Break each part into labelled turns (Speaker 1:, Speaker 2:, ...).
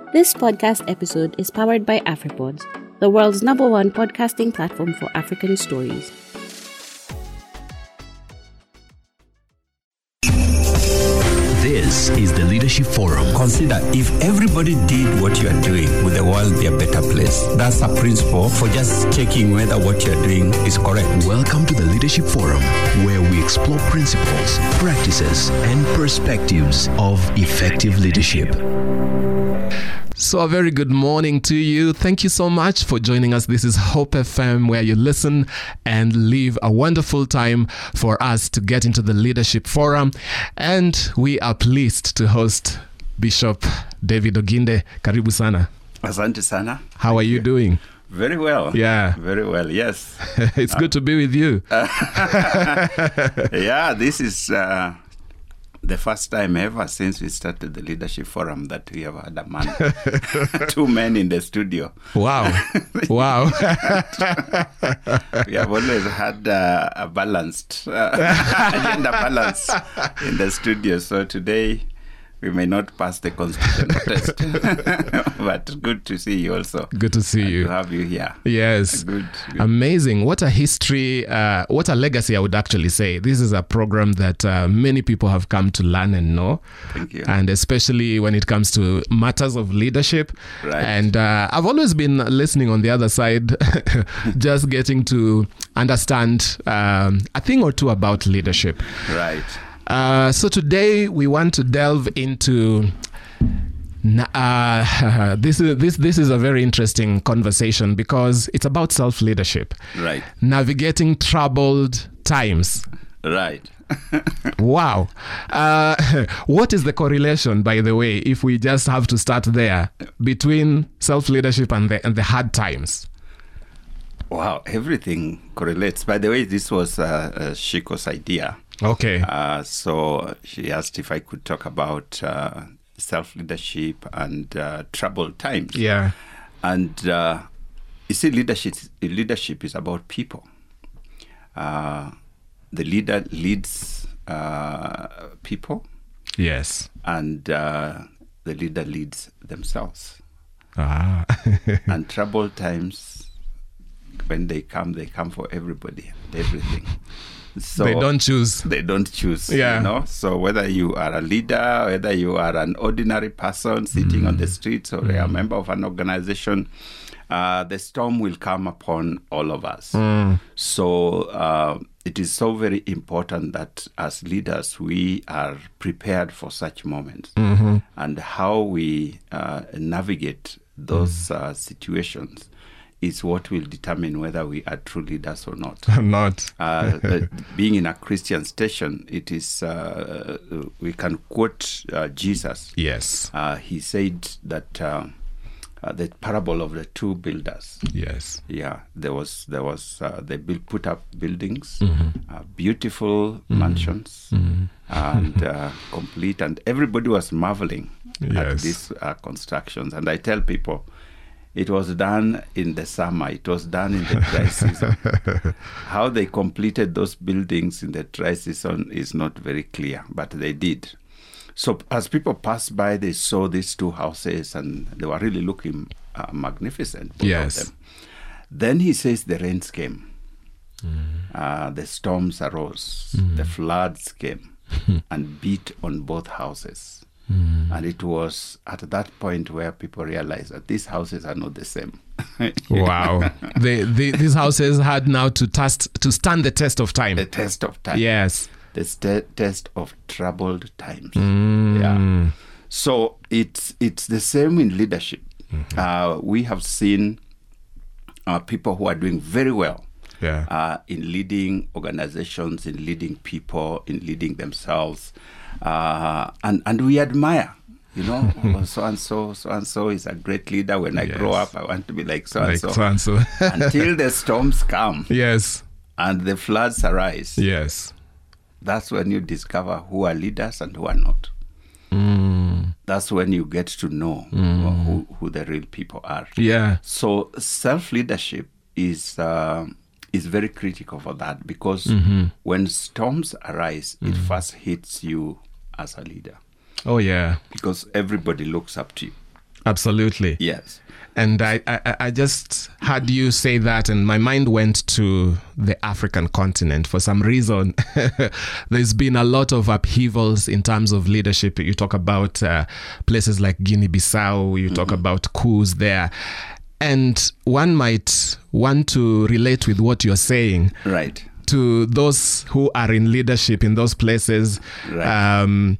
Speaker 1: This podcast episode is powered by AfriPods, the world's #1 podcasting platform for African stories.
Speaker 2: This is the Leadership Forum.
Speaker 3: Consider if everybody did what you are doing, would the world be a better place? That's a principle for just checking whether what you are doing is correct.
Speaker 2: Welcome to the Leadership Forum, where we explore principles, practices, and perspectives of effective leadership.
Speaker 4: So a very good morning to you. Thank you so much for joining us. This is Hope FM, where you listen and live a wonderful time for us to get into the Leadership Forum. And we are pleased to host Bishop David Oginde. Karibu sana.
Speaker 5: Asante sana.
Speaker 4: How are you doing?
Speaker 5: Very well.
Speaker 4: Yeah.
Speaker 5: Very well, yes.
Speaker 4: It's good to be with you.
Speaker 5: Yeah, this is the first time ever since we started the Leadership Forum that we have had a man, two men in the studio.
Speaker 4: Wow. Wow.
Speaker 5: We have always had a balanced, agenda balance in the studio. So today we may not pass the constitutional test, but good to see you also.
Speaker 4: Good to see you.
Speaker 5: To have you here.
Speaker 4: Yes.
Speaker 5: Good.
Speaker 4: Amazing. What a history, what a legacy, I would actually say. This is a program that many people have come to learn and know.
Speaker 5: Thank you.
Speaker 4: And especially when it comes to matters of leadership.
Speaker 5: Right.
Speaker 4: And I've always been listening on the other side, just getting to understand a thing or two about leadership.
Speaker 5: Right.
Speaker 4: So today we want to delve into this is a very interesting conversation because it's about self-leadership.
Speaker 5: Right.
Speaker 4: Navigating troubled times.
Speaker 5: Right.
Speaker 4: Wow. What is the correlation, by the way, if we just have to start there, between self-leadership and the hard times?
Speaker 5: Wow, everything correlates. By the way, this was Shiko's idea.
Speaker 4: Okay.
Speaker 5: So she asked if I could talk about self-leadership and troubled times.
Speaker 4: Yeah.
Speaker 5: And you see, leadership is about people. The leader leads people. Yes. And the leader leads themselves.
Speaker 4: Ah.
Speaker 5: And troubled times, when they come for everybody and everything. So
Speaker 4: they don't choose.
Speaker 5: They don't choose.
Speaker 4: Yeah.
Speaker 5: You know? So whether you are a leader, whether you are an ordinary person sitting on the streets or a member of an organization, the storm will come upon all of us. So it is so very important that as leaders, we are prepared for such moments. And how we navigate those situations is what will determine whether we are true leaders or not. Being in a Christian station, it is, we can quote Jesus.
Speaker 4: Yes.
Speaker 5: He said that the parable of the two builders.
Speaker 4: Yes.
Speaker 5: Yeah, they put up buildings, beautiful mansions, and complete, and everybody was marveling at these constructions. And I tell people, it was done in the summer. It was done in the dry season. How they completed those buildings in the dry season is not very clear, but they did. So as people passed by, they saw these two houses, and they were really looking magnificent.
Speaker 4: Yes.
Speaker 5: Of them. Then he says the rains came. The storms arose. The floods came and beat on both houses. And it was at that point where people realized that these houses are not the same.
Speaker 4: Wow. These houses had now to stand the test of time.
Speaker 5: The test of time.
Speaker 4: Yes.
Speaker 5: The test of troubled times. Yeah. So it's the same in leadership. We have seen people who are doing very well in leading organizations, in leading people, in leading themselves. And we admire, you know, so and so is a great leader. When I grow up, I want to be like so and so. Until the storms come.
Speaker 4: Yes.
Speaker 5: And the floods arise.
Speaker 4: Yes.
Speaker 5: That's when you discover who are leaders and who are not. That's when you get to know who the real people are.
Speaker 4: Yeah.
Speaker 5: So self-leadership is very critical for that, because when storms arise, it first hits you as a leader.
Speaker 4: Oh, yeah.
Speaker 5: Because everybody looks up to you.
Speaker 4: Absolutely.
Speaker 5: Yes.
Speaker 4: And I just heard you say that, and my mind went to the African continent. For some reason, there's been a lot of upheavals in terms of leadership. You talk about places like Guinea-Bissau, you talk about coups there. And one might want to relate with what you're saying.
Speaker 5: Right.
Speaker 4: To those who are in leadership in those places.
Speaker 5: Right.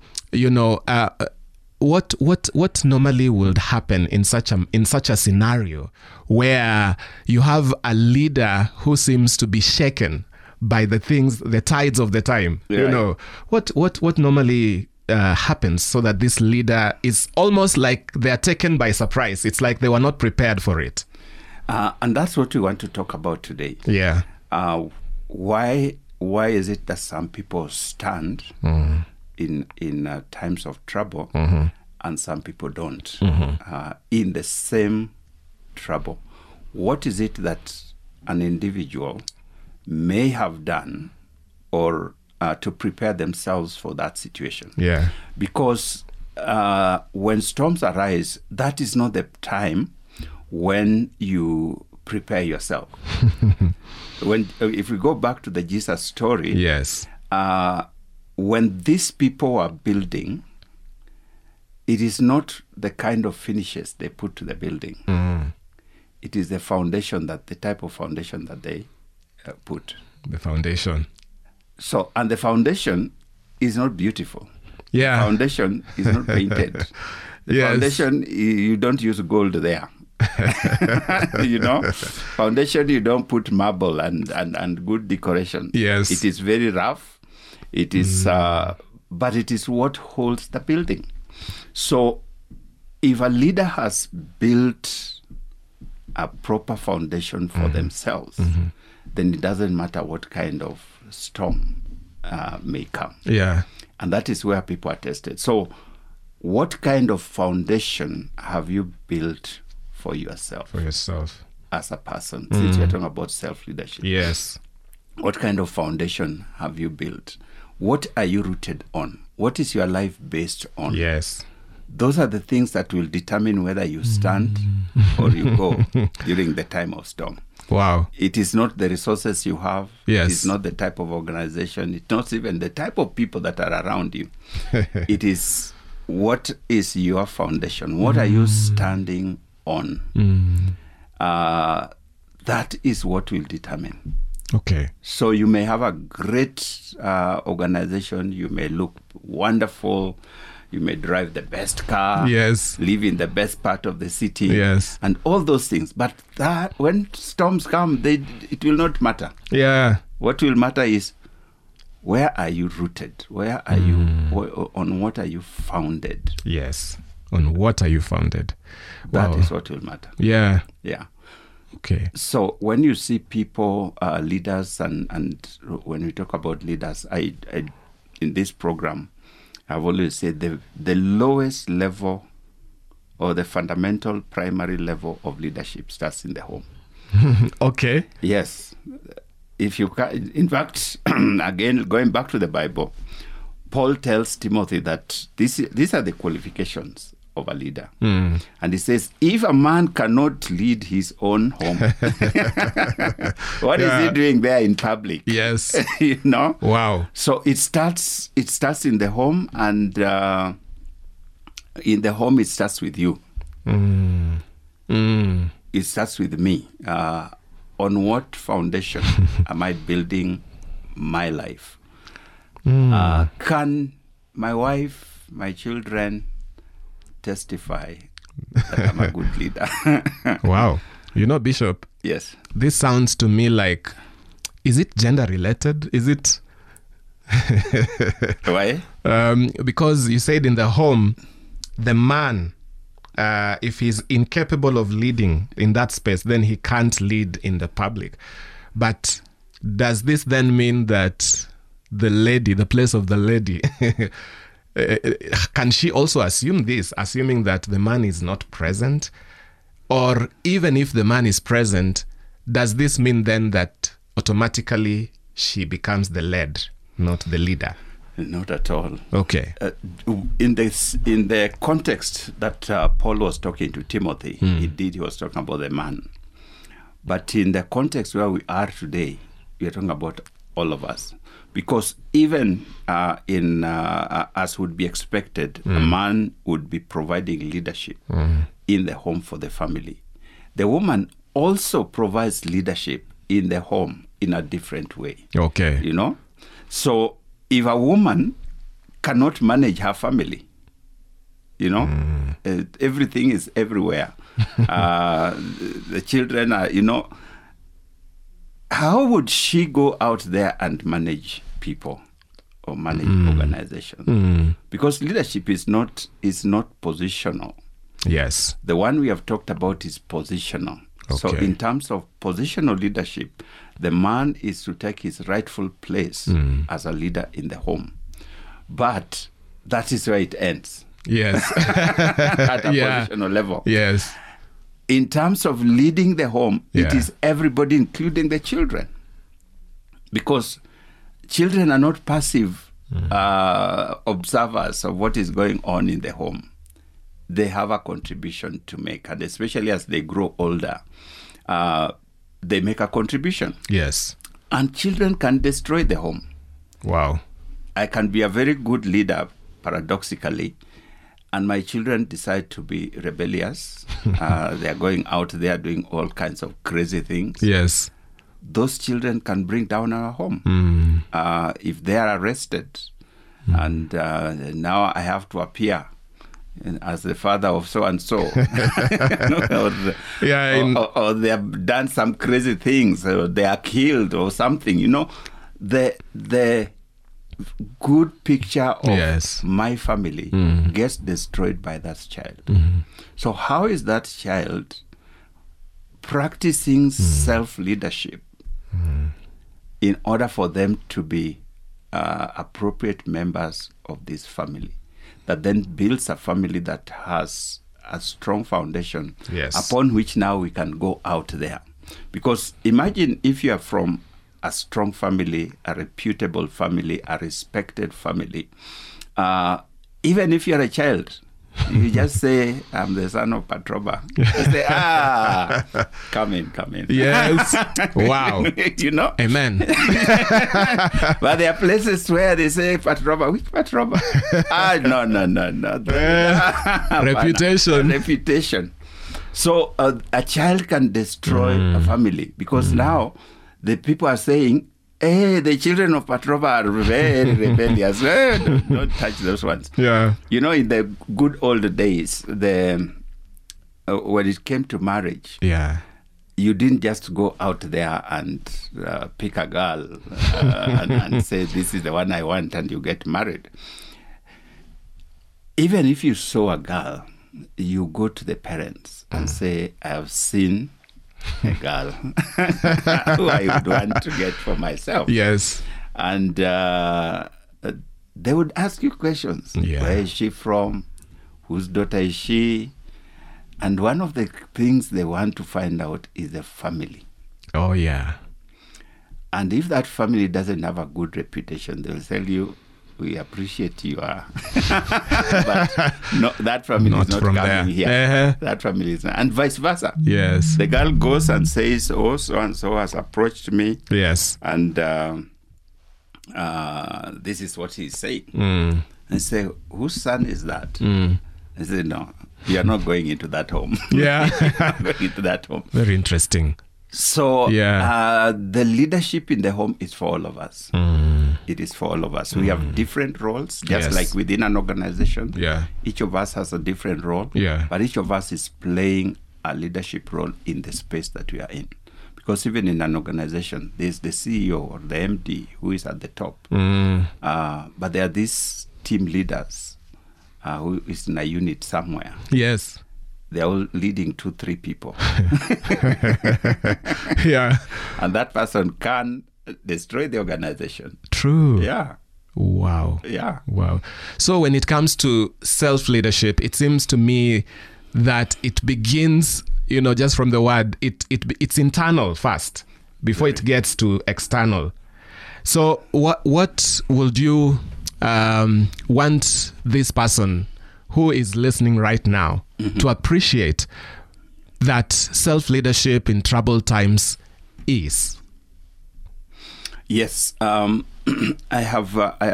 Speaker 4: What normally would happen in such a scenario where you have a leader who seems to be shaken by the tides of the time?
Speaker 5: Yeah.
Speaker 4: What normally happens so that this leader is almost like they are taken by surprise? It's like they were not prepared for it.
Speaker 5: And that's what we want to talk about today.
Speaker 4: Yeah.
Speaker 5: Why is it that some people stand in times of trouble and some people don't in the same trouble? What is it that an individual may have done or to prepare themselves for that situation?
Speaker 4: Yeah.
Speaker 5: Because when storms arise, that is not the time when you prepare yourself. If we go back to the Jesus story,
Speaker 4: yes,
Speaker 5: when these people are building, it is not the kind of finishes they put to the building. It is the foundation, the type of foundation that they put.
Speaker 4: The foundation.
Speaker 5: So, and the foundation is not beautiful.
Speaker 4: Yeah.
Speaker 5: The foundation is not painted. The foundation, you don't use gold there. Foundation, you don't put marble and good decoration.
Speaker 4: Yes.
Speaker 5: It is very rough. It is, but it is what holds the building. So if a leader has built a proper foundation for themselves, then it doesn't matter what kind of storm may come.
Speaker 4: Yeah.
Speaker 5: And that is where people are tested. So what kind of foundation have you built for yourself?
Speaker 4: For yourself.
Speaker 5: As a person, since we're talking about self-leadership.
Speaker 4: Yes.
Speaker 5: What kind of foundation have you built? What are you rooted on? What is your life based on?
Speaker 4: Yes.
Speaker 5: Those are the things that will determine whether you stand or you go during the time of storm.
Speaker 4: Wow.
Speaker 5: It is not the resources you have.
Speaker 4: Yes.
Speaker 5: It is not the type of organization. It's not even the type of people that are around you. It is what is your foundation? What are you standing on? That is what will determine.
Speaker 4: Okay.
Speaker 5: So you may have a great organization. You may look wonderful. You may drive the best car.
Speaker 4: Yes.
Speaker 5: Live in the best part of the city.
Speaker 4: Yes.
Speaker 5: And all those things. But that when storms come, it will not matter.
Speaker 4: Yeah.
Speaker 5: What will matter is, where are you rooted? Where are you? On what are you founded?
Speaker 4: Yes. On what are you founded?
Speaker 5: That
Speaker 4: Wow.
Speaker 5: is what will matter.
Speaker 4: Yeah.
Speaker 5: Yeah.
Speaker 4: Okay.
Speaker 5: So when you see people, leaders, and when we talk about leaders, I in this program, I've always said the lowest level or the fundamental primary level of leadership starts in the home.
Speaker 4: Okay.
Speaker 5: Yes. If you can, in fact, again, going back to the Bible, Paul tells Timothy that these are the qualifications of a leader. And he says, if a man cannot lead his own home, what is he doing there in public?
Speaker 4: Yes. Wow.
Speaker 5: So it starts in the home, and in the home it starts with you. It starts with me. On what foundation am I building my life? Can my wife, my children testify that I'm a good leader?
Speaker 4: Wow. Bishop.
Speaker 5: Yes.
Speaker 4: This sounds to me like, is it gender related? Is it?
Speaker 5: Why?
Speaker 4: Because you said in the home, the man, if he's incapable of leading in that space, then he can't lead in the public. But does this then mean that the place of the lady, can she also assume this, assuming that the man is not present? Or even if the man is present, does this mean then that automatically she becomes the led, not the leader?
Speaker 5: Not at all.
Speaker 4: Okay.
Speaker 5: In the context that Paul was talking to Timothy, he was talking about the man. But in the context where we are today, we are talking about all of us. Because even as would be expected, a man would be providing leadership in the home for the family. The woman also provides leadership in the home in a different way.
Speaker 4: Okay.
Speaker 5: You know? So if a woman cannot manage her family, you know, everything is everywhere. The children are, you know, how would she go out there and manage people or manage organizations? Because leadership is not positional.
Speaker 4: Yes.
Speaker 5: The one we have talked about is positional.
Speaker 4: Okay.
Speaker 5: So in terms of positional leadership, the man is to take his rightful place as a leader in the home. But that is where it ends.
Speaker 4: Yes.
Speaker 5: At a positional level.
Speaker 4: Yes.
Speaker 5: In terms of leading the home, it is everybody, including the children. Because children are not passive observers of what is going on in the home. They have a contribution to make. And especially as they grow older, they make a contribution.
Speaker 4: Yes.
Speaker 5: And children can destroy the home.
Speaker 4: Wow.
Speaker 5: I can be a very good leader, paradoxically, and my children decide to be rebellious. They're going out there doing all kinds of crazy things.
Speaker 4: Yes.
Speaker 5: Those children can bring down our home. If they are arrested, and now I have to appear as the father of so-and-so, or they have done some crazy things, or they are killed or something, you know, the good picture of my family gets destroyed by that child. So how is that child practicing self-leadership in order for them to be appropriate members of this family that then builds a family that has a strong foundation upon which now we can go out there? Because imagine if you are from a strong family, a reputable family, a respected family. Even if you're a child, you just say, I'm the son of Patroba. You say, come in.
Speaker 4: Yes. Wow.
Speaker 5: You know?
Speaker 4: Amen.
Speaker 5: But there are places where they say, Patroba, which Patroba? No. Reputation. So a child can destroy a family because now the people are saying, hey, the children of Patroba are very rebellious. Don't touch those ones.
Speaker 4: Yeah.
Speaker 5: You know, in the good old days, when it came to marriage, you didn't just go out there and pick a girl and say, this is the one I want, and you get married. Even if you saw a girl, you go to the parents and say, I have seen a girl who I would want to get for myself.
Speaker 4: Yes.
Speaker 5: And they would ask you questions. Where is she from? Whose daughter is she? And one of the things they want to find out is the family.
Speaker 4: Oh, yeah.
Speaker 5: And if that family doesn't have a good reputation, they'll tell you, we appreciate you are. But no, that family is not coming there. Here. That family is not. And vice versa.
Speaker 4: Yes.
Speaker 5: The girl goes and says, oh, so-and-so has approached me.
Speaker 4: Yes.
Speaker 5: And this is what he's saying. And say, whose son is that? I say, no, you're not going into that home.
Speaker 4: Yeah.
Speaker 5: Going into that home.
Speaker 4: Very interesting.
Speaker 5: So the leadership in the home is for all of us. It is for all of us. We have different roles, just like within an organization.
Speaker 4: Yeah.
Speaker 5: Each of us has a different role.
Speaker 4: Yeah.
Speaker 5: But each of us is playing a leadership role in the space that we are in. Because even in an organization, there's the CEO or the MD who is at the top. But there are these team leaders who is in a unit somewhere.
Speaker 4: Yes.
Speaker 5: They're all leading 2-3 people.
Speaker 4: Yeah.
Speaker 5: And that person can destroy the organization.
Speaker 4: True.
Speaker 5: Yeah.
Speaker 4: Wow.
Speaker 5: Yeah.
Speaker 4: Wow. So when it comes to self-leadership, it seems to me that it begins, just from the word, it's internal first before it gets to external. So what would you want this person who is listening right now to appreciate that self-leadership in troubled times is?
Speaker 5: Yes, I have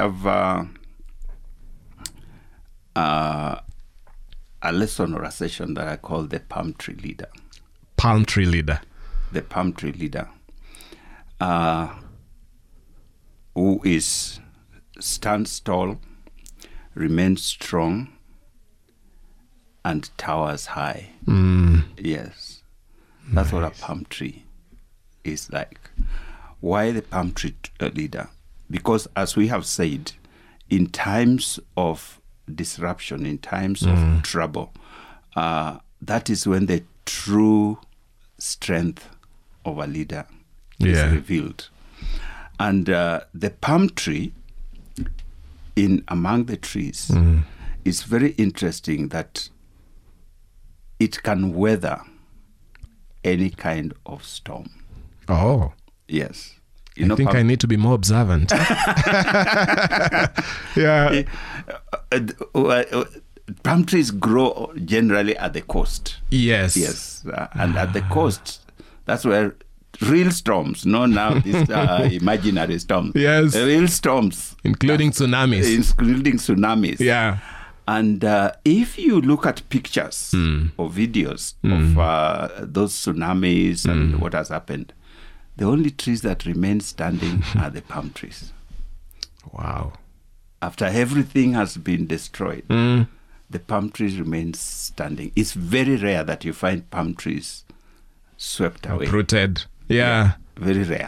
Speaker 5: a lesson or a session that I call the palm tree leader.
Speaker 4: Palm tree leader.
Speaker 5: The palm tree leader, who stands tall, remains strong, and towers high. Yes, that's what a palm tree is like. Why the palm tree leader? Because, as we have said, in times of disruption, in times of trouble, that is when the true strength of a leader is revealed. And the palm tree, in among the trees, is very interesting that it can weather any kind of storm.
Speaker 4: Oh.
Speaker 5: Yes.
Speaker 4: I think I need to be more observant. Yeah.
Speaker 5: Palm trees grow generally at the coast.
Speaker 4: Yes.
Speaker 5: Yes. And at the coast, that's where real storms, no now these imaginary storms.
Speaker 4: Yes.
Speaker 5: Real storms.
Speaker 4: Including tsunamis. Yeah.
Speaker 5: And if you look at pictures or videos of those tsunamis and what has happened, the only trees that remain standing are the palm trees.
Speaker 4: Wow.
Speaker 5: After everything has been destroyed, the palm trees remain standing. It's very rare that you find palm trees swept away.
Speaker 4: Uprooted. Yeah.
Speaker 5: Very rare.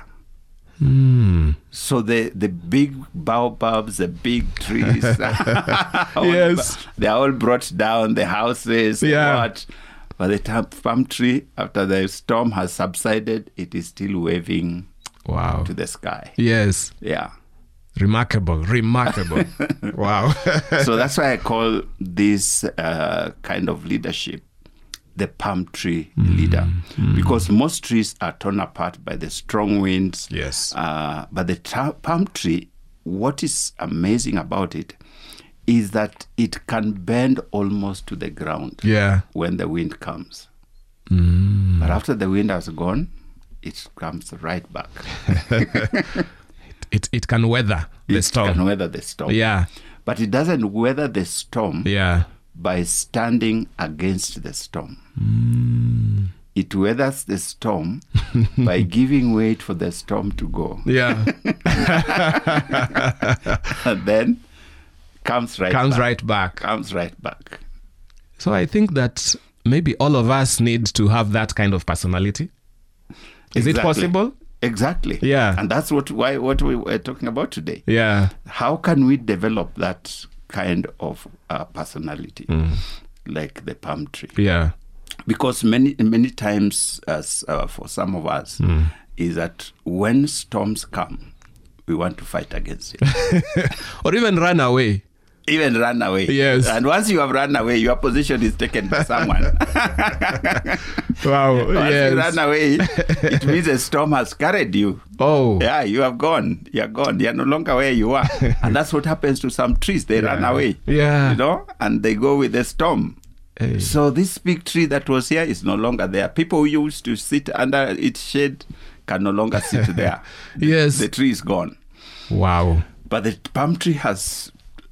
Speaker 5: So the big baobabs, the big trees,
Speaker 4: yes,
Speaker 5: they are all brought down, the houses, what. But the palm tree, after the storm has subsided, it is still waving to the sky.
Speaker 4: Yes.
Speaker 5: Yeah.
Speaker 4: Remarkable. Wow.
Speaker 5: So that's why I call this kind of leadership the palm tree leader. Because most trees are torn apart by the strong winds.
Speaker 4: Yes.
Speaker 5: But the palm tree, what is amazing about it is that it can bend almost to the ground when the wind comes. But after the wind has gone, it comes right back.
Speaker 4: It can weather the storm.
Speaker 5: It can weather the storm.
Speaker 4: Yeah.
Speaker 5: But it doesn't weather the storm by standing against the storm. It weathers the storm by giving way for the storm to go.
Speaker 4: Yeah.
Speaker 5: And then comes right back.
Speaker 4: So I think that maybe all of us need to have that kind of personality. Is it possible?
Speaker 5: Exactly.
Speaker 4: Yeah.
Speaker 5: And that's what we were talking about today.
Speaker 4: Yeah.
Speaker 5: How can we develop that kind of personality, like the palm tree?
Speaker 4: Yeah.
Speaker 5: Because many times, as for some of us, is that when storms come, we want to fight against it.
Speaker 4: Or even run away.
Speaker 5: Yes. And once you have run away, your position is taken by someone.
Speaker 4: Wow.
Speaker 5: Once you run away, it means a storm has carried you.
Speaker 4: Oh.
Speaker 5: Yeah, you have gone. You're gone. You're no longer where you are. And that's what happens to some trees. They run away.
Speaker 4: Yeah.
Speaker 5: You know, and they go with the storm.
Speaker 4: Hey.
Speaker 5: So this big tree that was here is no longer there. People who used to sit under its shade can no longer sit there.
Speaker 4: Yes.
Speaker 5: The tree is gone.
Speaker 4: Wow.
Speaker 5: But the palm tree has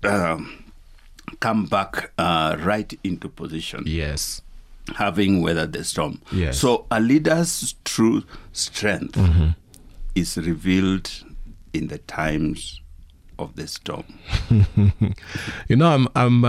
Speaker 5: come back right into position.
Speaker 4: Yes.
Speaker 5: Having weathered the storm.
Speaker 4: Yes.
Speaker 5: So a leader's true strength is revealed in the times of the storm.
Speaker 4: You know,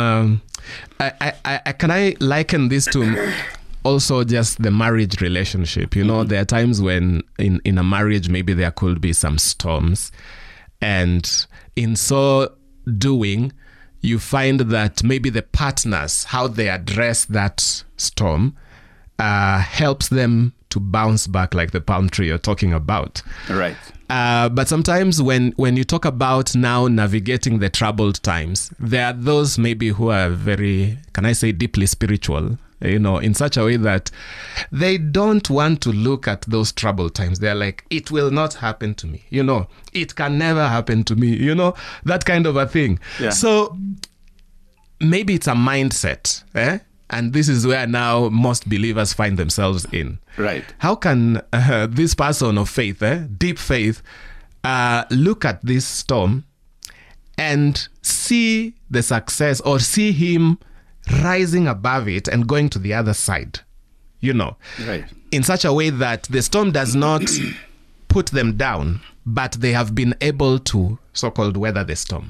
Speaker 4: can I liken this to also just the marriage relationship? You know, there are times when in a marriage, maybe there could be some storms. And in so doing, you find that maybe the partners, how they address that storm, helps them to bounce back, like the palm tree you're talking about.
Speaker 5: Right.
Speaker 4: But sometimes when you talk about now navigating the troubled times, there are those maybe who are very, can I say, deeply spiritual, in such a way that they don't want to look at those troubled times. They're like, it will not happen to me. It can never happen to me, that kind of a thing.
Speaker 5: Yeah.
Speaker 4: So maybe it's a mindset, and this is where now most believers find themselves in.
Speaker 5: Right.
Speaker 4: How can this person of faith, deep faith, look at this storm and see the success, or see him rising above it and going to the other side,
Speaker 5: Right.
Speaker 4: in such a way that the storm does not put them down, but they have been able to so-called weather the storm?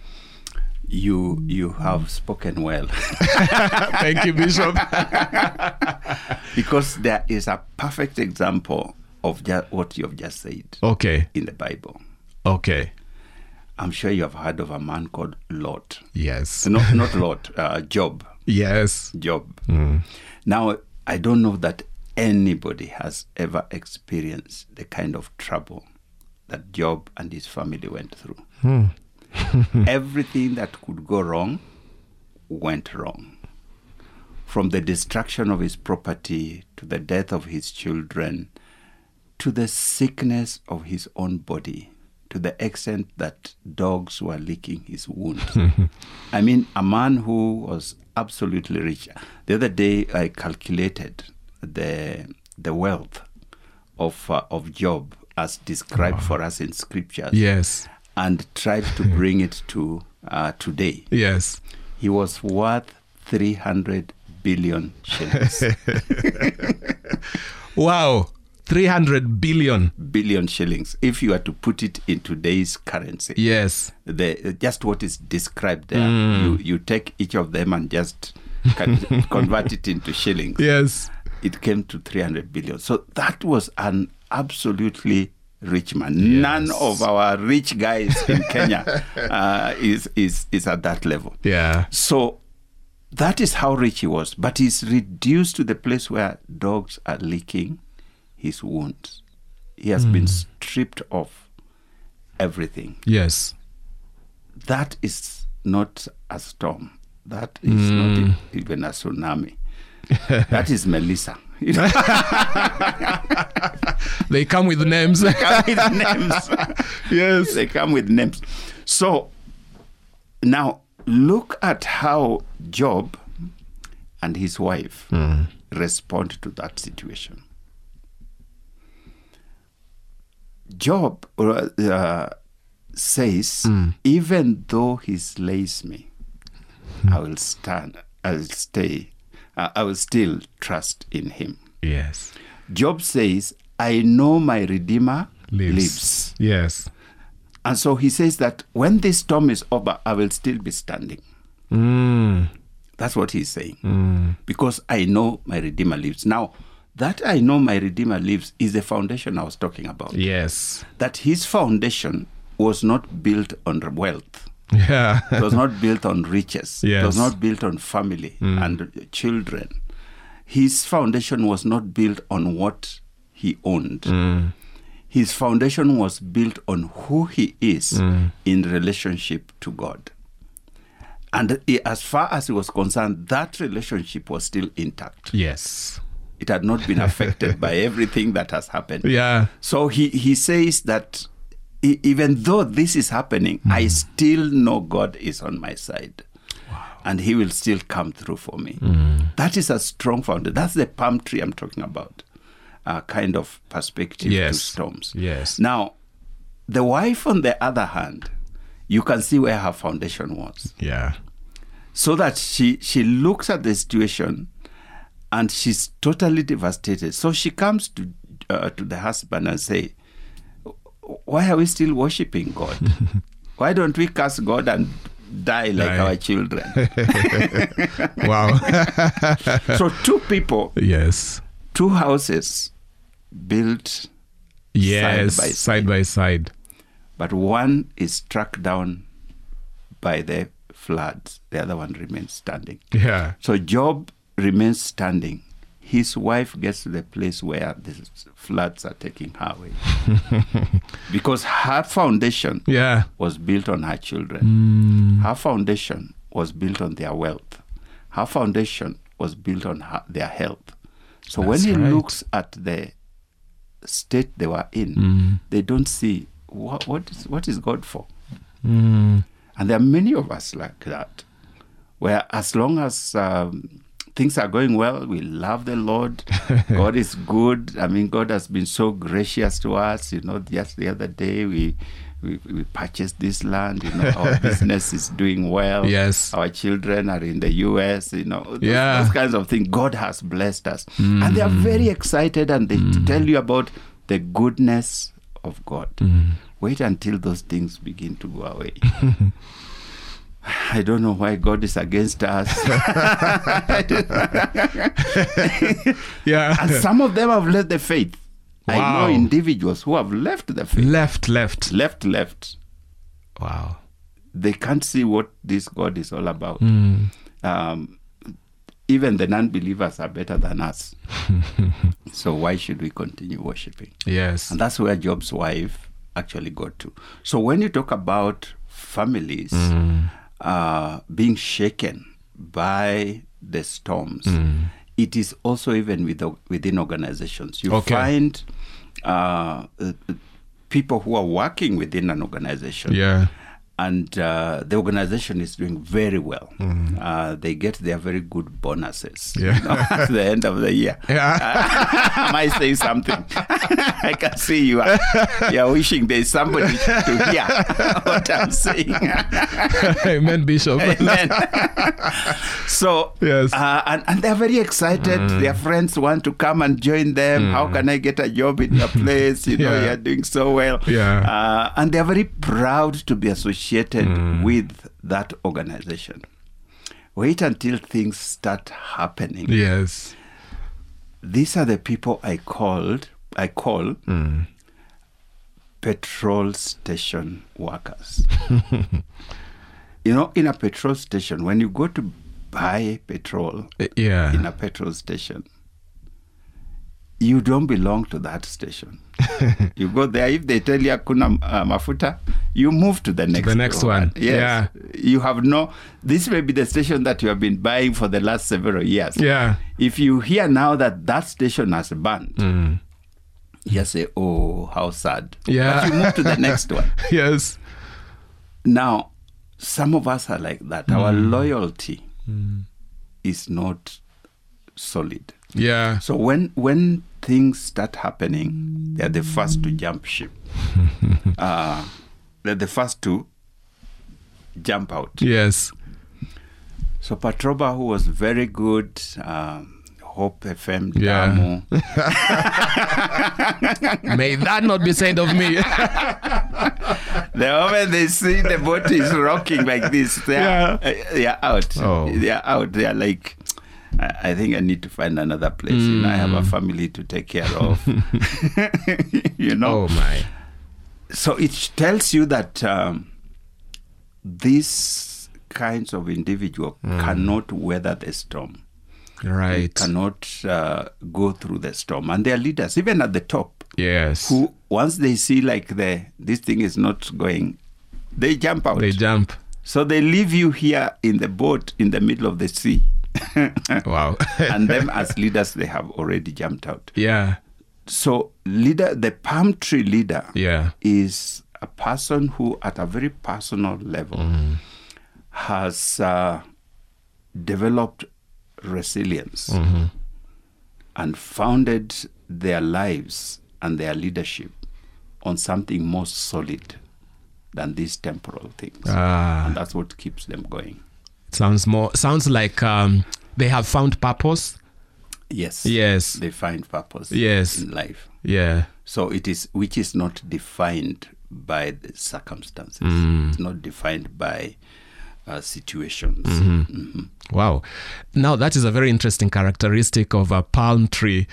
Speaker 5: You have spoken well.
Speaker 4: Thank you, Bishop.
Speaker 5: Because there is a perfect example of what you have just said
Speaker 4: Okay.
Speaker 5: in the Bible.
Speaker 4: Okay.
Speaker 5: I'm sure you have heard of a man called Lot.
Speaker 4: Yes.
Speaker 5: Not Lot, Job.
Speaker 4: Yes.
Speaker 5: Job. Now, I don't know that anybody has ever experienced the kind of trouble that Job and his family went through. Everything that could go wrong went wrong. From the destruction of his property, to the death of his children, to the sickness of his own body, to the extent that dogs were licking his wounds. I mean, a man who was absolutely rich. The other day, I calculated the wealth of Job as described for us in scriptures.
Speaker 4: Yes.
Speaker 5: And tried to bring it to today.
Speaker 4: Yes.
Speaker 5: He was worth 300 billion shillings.
Speaker 4: Wow. 300 billion.
Speaker 5: Billion shillings. If you were to put it in today's currency.
Speaker 4: Yes.
Speaker 5: Just what is described there. You take each of them and just convert it into shillings.
Speaker 4: Yes.
Speaker 5: It came to 300 billion. So that was an absolutely rich man.
Speaker 4: Yes.
Speaker 5: None of our rich guys in Kenya is at that level.
Speaker 4: Yeah.
Speaker 5: So that is how rich he was. But he's reduced to the place where dogs are licking his wounds. He has been stripped of everything.
Speaker 4: Yes.
Speaker 5: That is not a storm. That is not even a tsunami. That is Melissa.
Speaker 4: They come with names.
Speaker 5: They come with names.
Speaker 4: Yes.
Speaker 5: They come with names. So now look at how Job and his wife respond to that situation. Job says, even though he slays me, I will stand, I will stay, I will still trust in him.
Speaker 4: Yes.
Speaker 5: Job says, I know my Redeemer lives.
Speaker 4: Yes.
Speaker 5: And so he says that when this storm is over, I will still be standing. That's what he's saying. Because I know my Redeemer lives. Now, that I know my Redeemer lives is the foundation I was talking about.
Speaker 4: Yes.
Speaker 5: That his foundation was not built on wealth.
Speaker 4: Yeah.
Speaker 5: It was not built on riches.
Speaker 4: Yes.
Speaker 5: It was not built on family and children. His foundation was not built on what he owned. His foundation was built on who he is in relationship to God. And as far as he was concerned, that relationship was still intact.
Speaker 4: Yes.
Speaker 5: It had not been affected by everything that has happened.
Speaker 4: Yeah.
Speaker 5: So he says that even though this is happening, I still know God is on my side. Wow. And he will still come through for me. That is a strong foundation. That's the palm tree I'm talking about. Kind of perspective to storms.
Speaker 4: Yes.
Speaker 5: Now, the wife, on the other hand, you can see where her foundation was.
Speaker 4: Yeah.
Speaker 5: So that she looks at the situation and she's totally devastated. So she comes to the husband and say, why are we still worshiping God? Why don't we curse God and die like our children?
Speaker 4: Wow.
Speaker 5: So two people,
Speaker 4: Yes.
Speaker 5: two houses built
Speaker 4: Side by side.
Speaker 5: But one is struck down by the floods. The other one remains standing.
Speaker 4: Yeah.
Speaker 5: So Job remains standing. His wife gets to the place where the floods are taking her away. Because her foundation was built on her children. Her foundation was built on their wealth. Her foundation was built on their health. So
Speaker 4: That's
Speaker 5: when he
Speaker 4: right.
Speaker 5: looks at the state they were in, they don't see what is God for. And there are many of us like that, where as long as things are going well, we love the Lord. God is good. I mean, God has been so gracious to us. Just the other day we purchased this land. Our business is doing well.
Speaker 4: Yes.
Speaker 5: Our children are in the US.
Speaker 4: Yeah.
Speaker 5: Those kinds of things. God has blessed us, and they are very excited, and they tell you about the goodness of God. Wait until those things begin to go away. I don't know why God is against us.
Speaker 4: Yeah.
Speaker 5: And some of them have left the faith. I
Speaker 4: Wow.
Speaker 5: know individuals who have left the faith. Left.
Speaker 4: Wow.
Speaker 5: They can't see what this God is all about. Even the non-believers are better than us. So why should we continue worshiping?
Speaker 4: Yes.
Speaker 5: And that's where Job's wife actually got to. So when you talk about families being shaken by the storms, it is also even within organizations. You find people who are working within an organization.
Speaker 4: Yeah.
Speaker 5: And the organization is doing very well. They get their very good bonuses at the end of the year. Am I saying something? I can see you are wishing there's somebody to hear what I'm saying.
Speaker 4: Amen, Bishop.
Speaker 5: Amen. So,
Speaker 4: Yes.
Speaker 5: and they're very excited. Their friends want to come and join them. How can I get a job in your place? You're doing so well.
Speaker 4: Yeah.
Speaker 5: And they're very proud to be associated with that organization. Wait until things start happening.
Speaker 4: Yes.
Speaker 5: These are the people I call petrol station workers. In a petrol station, when you go to buy petrol in a petrol station, you don't belong to that station. You go there, if they tell you hakuna mafuta, you move to the next
Speaker 4: one.
Speaker 5: Yes. You have this may be the station that you have been buying for the last several years.
Speaker 4: Yeah.
Speaker 5: If you hear now that station has burned, you say, oh, how sad.
Speaker 4: Yeah.
Speaker 5: But you move to the next one.
Speaker 4: Yes.
Speaker 5: Now, some of us are like that. Our loyalty is not solid.
Speaker 4: Yeah.
Speaker 5: So when things start happening, they're the first to jump ship. They're the first to jump out.
Speaker 4: Yes.
Speaker 5: So Patroba, who was very good, Hope FM,
Speaker 4: Yeah.
Speaker 5: Damu.
Speaker 4: May that not be said of me.
Speaker 5: The moment they see the boat is rocking like this, they're out.
Speaker 4: Oh.
Speaker 5: They're out. They're like, I think I need to find another place. I have a family to take care of.
Speaker 4: Oh my.
Speaker 5: So it tells you that these kinds of individual cannot weather the storm.
Speaker 4: Right.
Speaker 5: Cannot go through the storm. And their leaders, even at the top,
Speaker 4: Yes.
Speaker 5: who once they see like this thing is not going, they jump out.
Speaker 4: They jump.
Speaker 5: So they leave you here in the boat in the middle of the sea.
Speaker 4: Wow.
Speaker 5: And them as leaders, they have already jumped out.
Speaker 4: Yeah.
Speaker 5: So the palm tree leader is a person who at a very personal level has developed resilience and founded their lives and their leadership on something more solid than these temporal things. And that's what keeps them going.
Speaker 4: Sounds like they have found purpose.
Speaker 5: Yes.
Speaker 4: Yes.
Speaker 5: They find purpose in life.
Speaker 4: Yeah.
Speaker 5: So which is not defined by the circumstances. It's not defined by situations.
Speaker 4: Wow. Now that is a very interesting characteristic of a palm tree.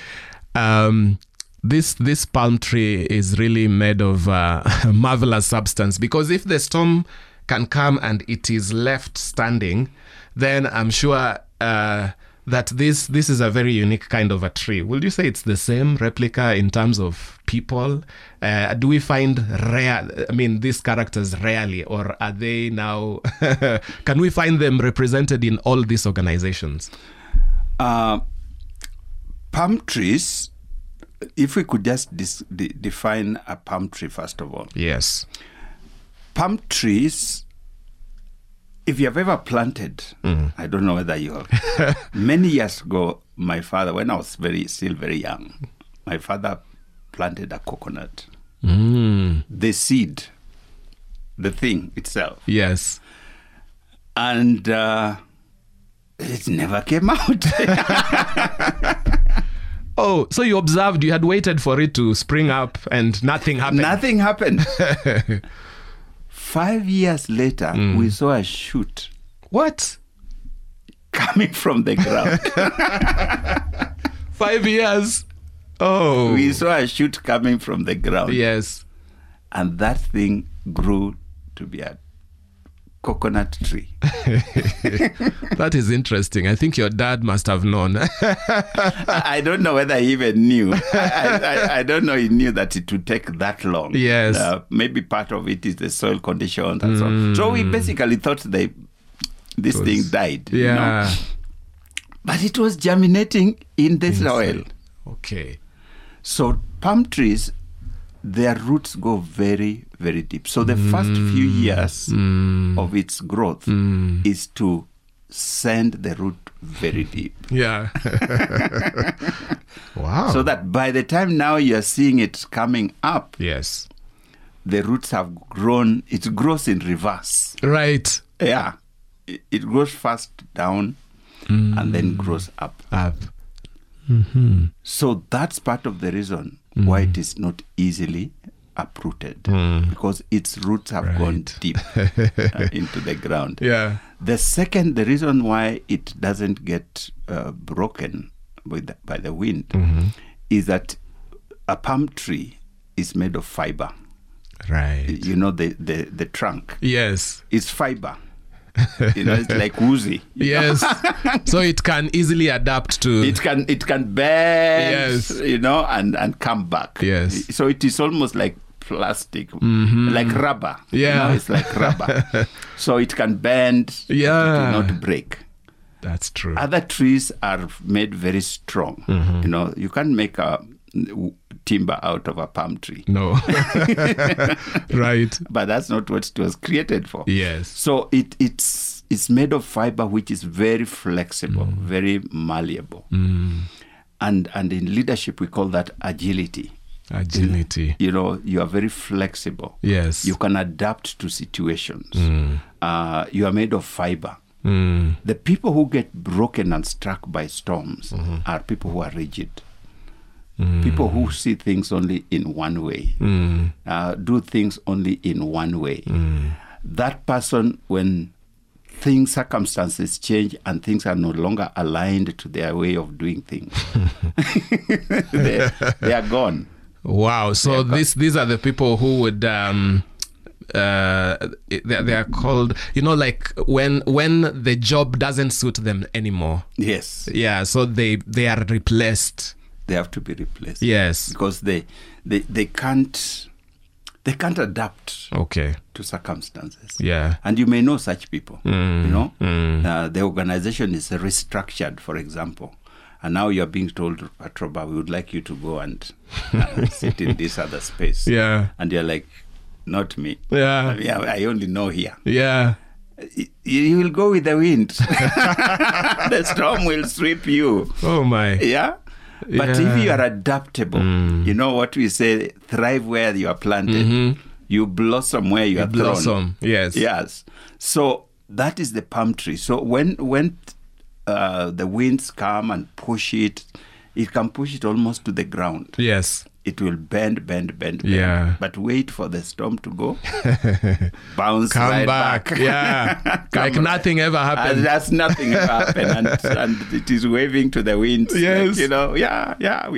Speaker 4: This palm tree is really made of marvelous substance, because if the storm can come and it is left standing, then I'm sure that this is a very unique kind of a tree. Would you say it's the same replica in terms of people? Do we find these characters rarely, or are they now, can we find them represented in all these organizations?
Speaker 5: Palm trees, if we could just define a palm tree, first of all.
Speaker 4: Yes.
Speaker 5: Palm trees, if you have ever planted, I don't know whether you have. Many years ago, my father, when I was still very young, my father planted a coconut. The seed, the thing itself.
Speaker 4: Yes.
Speaker 5: And it never came out.
Speaker 4: Oh, so you observed, you had waited for it to spring up and nothing happened.
Speaker 5: Nothing happened. 5 years later, we saw a shoot.
Speaker 4: What?
Speaker 5: Coming from the ground.
Speaker 4: 5 years? Oh.
Speaker 5: We saw a shoot coming from the ground.
Speaker 4: Yes.
Speaker 5: And that thing grew to be a coconut tree.
Speaker 4: That is interesting. I think your dad must have known.
Speaker 5: I don't know whether he even knew. I don't know he knew that it would take that long.
Speaker 4: Yes.
Speaker 5: Maybe part of it is the soil conditions and so on. So we basically thought this thing died.
Speaker 4: Yeah.
Speaker 5: You know? But it was germinating in the soil.
Speaker 4: Okay.
Speaker 5: So palm trees, their roots go very, very deep. So the first few years of its growth is to send the root very deep.
Speaker 4: Yeah. Wow.
Speaker 5: So that by the time now you're seeing it coming up,
Speaker 4: yes,
Speaker 5: the roots have grown. It grows in reverse.
Speaker 4: Right.
Speaker 5: Yeah. It grows first down and then grows up.
Speaker 4: Up.
Speaker 5: So that's part of the reason why it is not easily uprooted, because its roots have gone deep into the ground.
Speaker 4: Yeah.
Speaker 5: The reason why it doesn't get broken by the wind is that a palm tree is made of fiber.
Speaker 4: Right.
Speaker 5: You know, the trunk.
Speaker 4: Yes.
Speaker 5: It's fiber. You know, it's like woozy.
Speaker 4: Yes. So it can easily adapt to...
Speaker 5: It can bend,
Speaker 4: yes,
Speaker 5: you know, and come back.
Speaker 4: Yes.
Speaker 5: So it is almost like plastic, like rubber.
Speaker 4: Yeah.
Speaker 5: You know, it's like rubber. So it can bend.
Speaker 4: Yeah.
Speaker 5: It will not break.
Speaker 4: That's true.
Speaker 5: Other trees are made very strong. You know, you can't make a timber out of a palm tree.
Speaker 4: No. Right.
Speaker 5: But that's not what it was created for.
Speaker 4: Yes.
Speaker 5: So it's made of fiber which is very flexible, very malleable. And in leadership we call that agility.
Speaker 4: Agility.
Speaker 5: You know, you are very flexible.
Speaker 4: Yes.
Speaker 5: You can adapt to situations. You are made of fiber. The people who get broken and struck by storms are people who are rigid. People who see things only in one way, do things only in one way. That person, when circumstances change and things are no longer aligned to their way of doing things, they are gone.
Speaker 4: Wow. So these are the people who would... they are called, you know, like when the job doesn't suit them anymore.
Speaker 5: Yes.
Speaker 4: Yeah. So they are replaced.
Speaker 5: They have to be replaced.
Speaker 4: Yes.
Speaker 5: Because they can't adapt.
Speaker 4: Okay.
Speaker 5: To circumstances.
Speaker 4: Yeah.
Speaker 5: And you may know such people. You know, the organization is restructured, for example, and now you're being told, Atroba, we would like you to go and sit in this other space.
Speaker 4: Yeah.
Speaker 5: And you're like, not me.
Speaker 4: Yeah.
Speaker 5: I only know here.
Speaker 4: Yeah.
Speaker 5: You will go with the wind. The storm will sweep you.
Speaker 4: Oh my.
Speaker 5: Yeah. But if you are adaptable, you know what we say, thrive where you are planted. You blossom where you are
Speaker 4: blossom.
Speaker 5: thrown.
Speaker 4: Yes.
Speaker 5: Yes. So that is the palm tree. So when the winds come and push it can push it almost to the ground.
Speaker 4: Yes.
Speaker 5: It will bend.
Speaker 4: Yeah.
Speaker 5: But wait for the storm to go. Bounce
Speaker 4: Come
Speaker 5: right
Speaker 4: back. Yeah. Like nothing ever happened.
Speaker 5: That's nothing ever happened. And it is waving to the wind.
Speaker 4: Yes.
Speaker 5: Like, you know, we are here.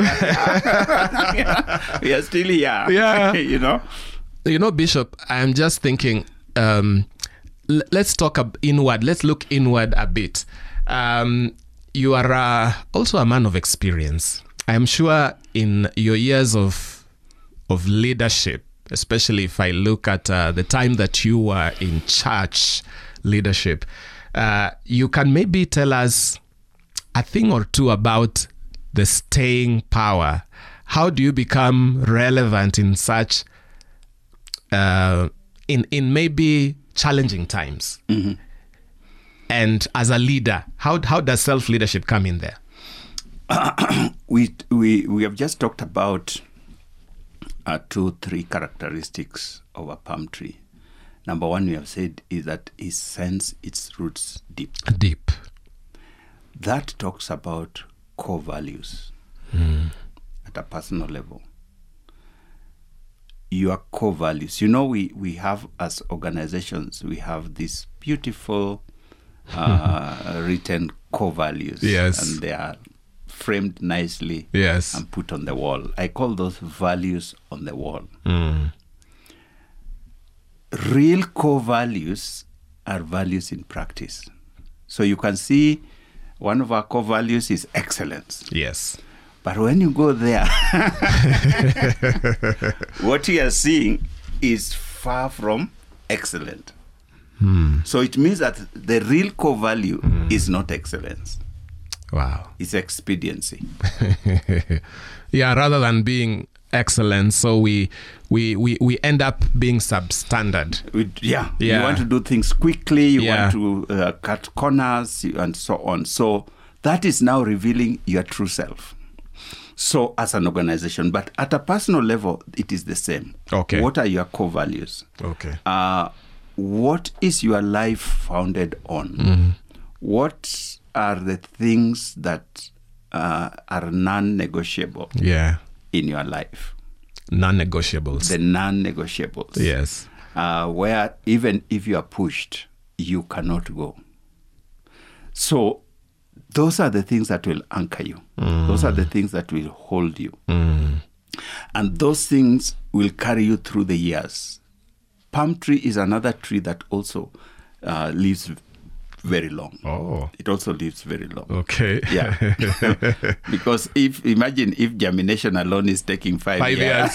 Speaker 5: We are still here.
Speaker 4: Yeah.
Speaker 5: You know?
Speaker 4: You know, Bishop, I'm just thinking, let's talk inward. Let's look inward a bit. You are also a man of experience. I'm sure in your years of leadership, especially if I look at the time that you were in church leadership, you can maybe tell us a thing or two about the staying power. How do you become relevant in such, in maybe challenging times? Mm-hmm. And as a leader, how does self-leadership come in there?
Speaker 5: We have just talked about 2-3 characteristics of a palm tree. Number one, we have said, is that it sends its roots deep.
Speaker 4: Deep.
Speaker 5: That talks about core values at a personal level. Your core values. You know, we have, as organizations, we have these beautiful written core values.
Speaker 4: Yes.
Speaker 5: And they are framed nicely,
Speaker 4: yes,
Speaker 5: and put on the wall. I call those values on the wall. Real core values are values in practice. So you can see one of our core values is excellence.
Speaker 4: Yes.
Speaker 5: But when you go there, what you are seeing is far from excellent. So it means that the real core value is not excellence.
Speaker 4: Wow.
Speaker 5: It's expediency.
Speaker 4: Yeah, rather than being excellent, so we end up being substandard.
Speaker 5: You want to do things quickly, you want to cut corners, and so on. So that is now revealing your true self. So as an organization, but at a personal level, it is the same.
Speaker 4: Okay.
Speaker 5: What are your core values?
Speaker 4: Okay.
Speaker 5: What is your life founded on? What are the things that are non-negotiable in your life?
Speaker 4: Non-negotiables.
Speaker 5: The non-negotiables.
Speaker 4: Yes.
Speaker 5: Where even if you are pushed, you cannot go. So those are the things that will anchor you. Those are the things that will hold you. And those things will carry you through the years. Palm tree is another tree that also lives very long.
Speaker 4: Oh.
Speaker 5: It also lives very long.
Speaker 4: Okay.
Speaker 5: Yeah. Because imagine if germination alone is taking 5 years.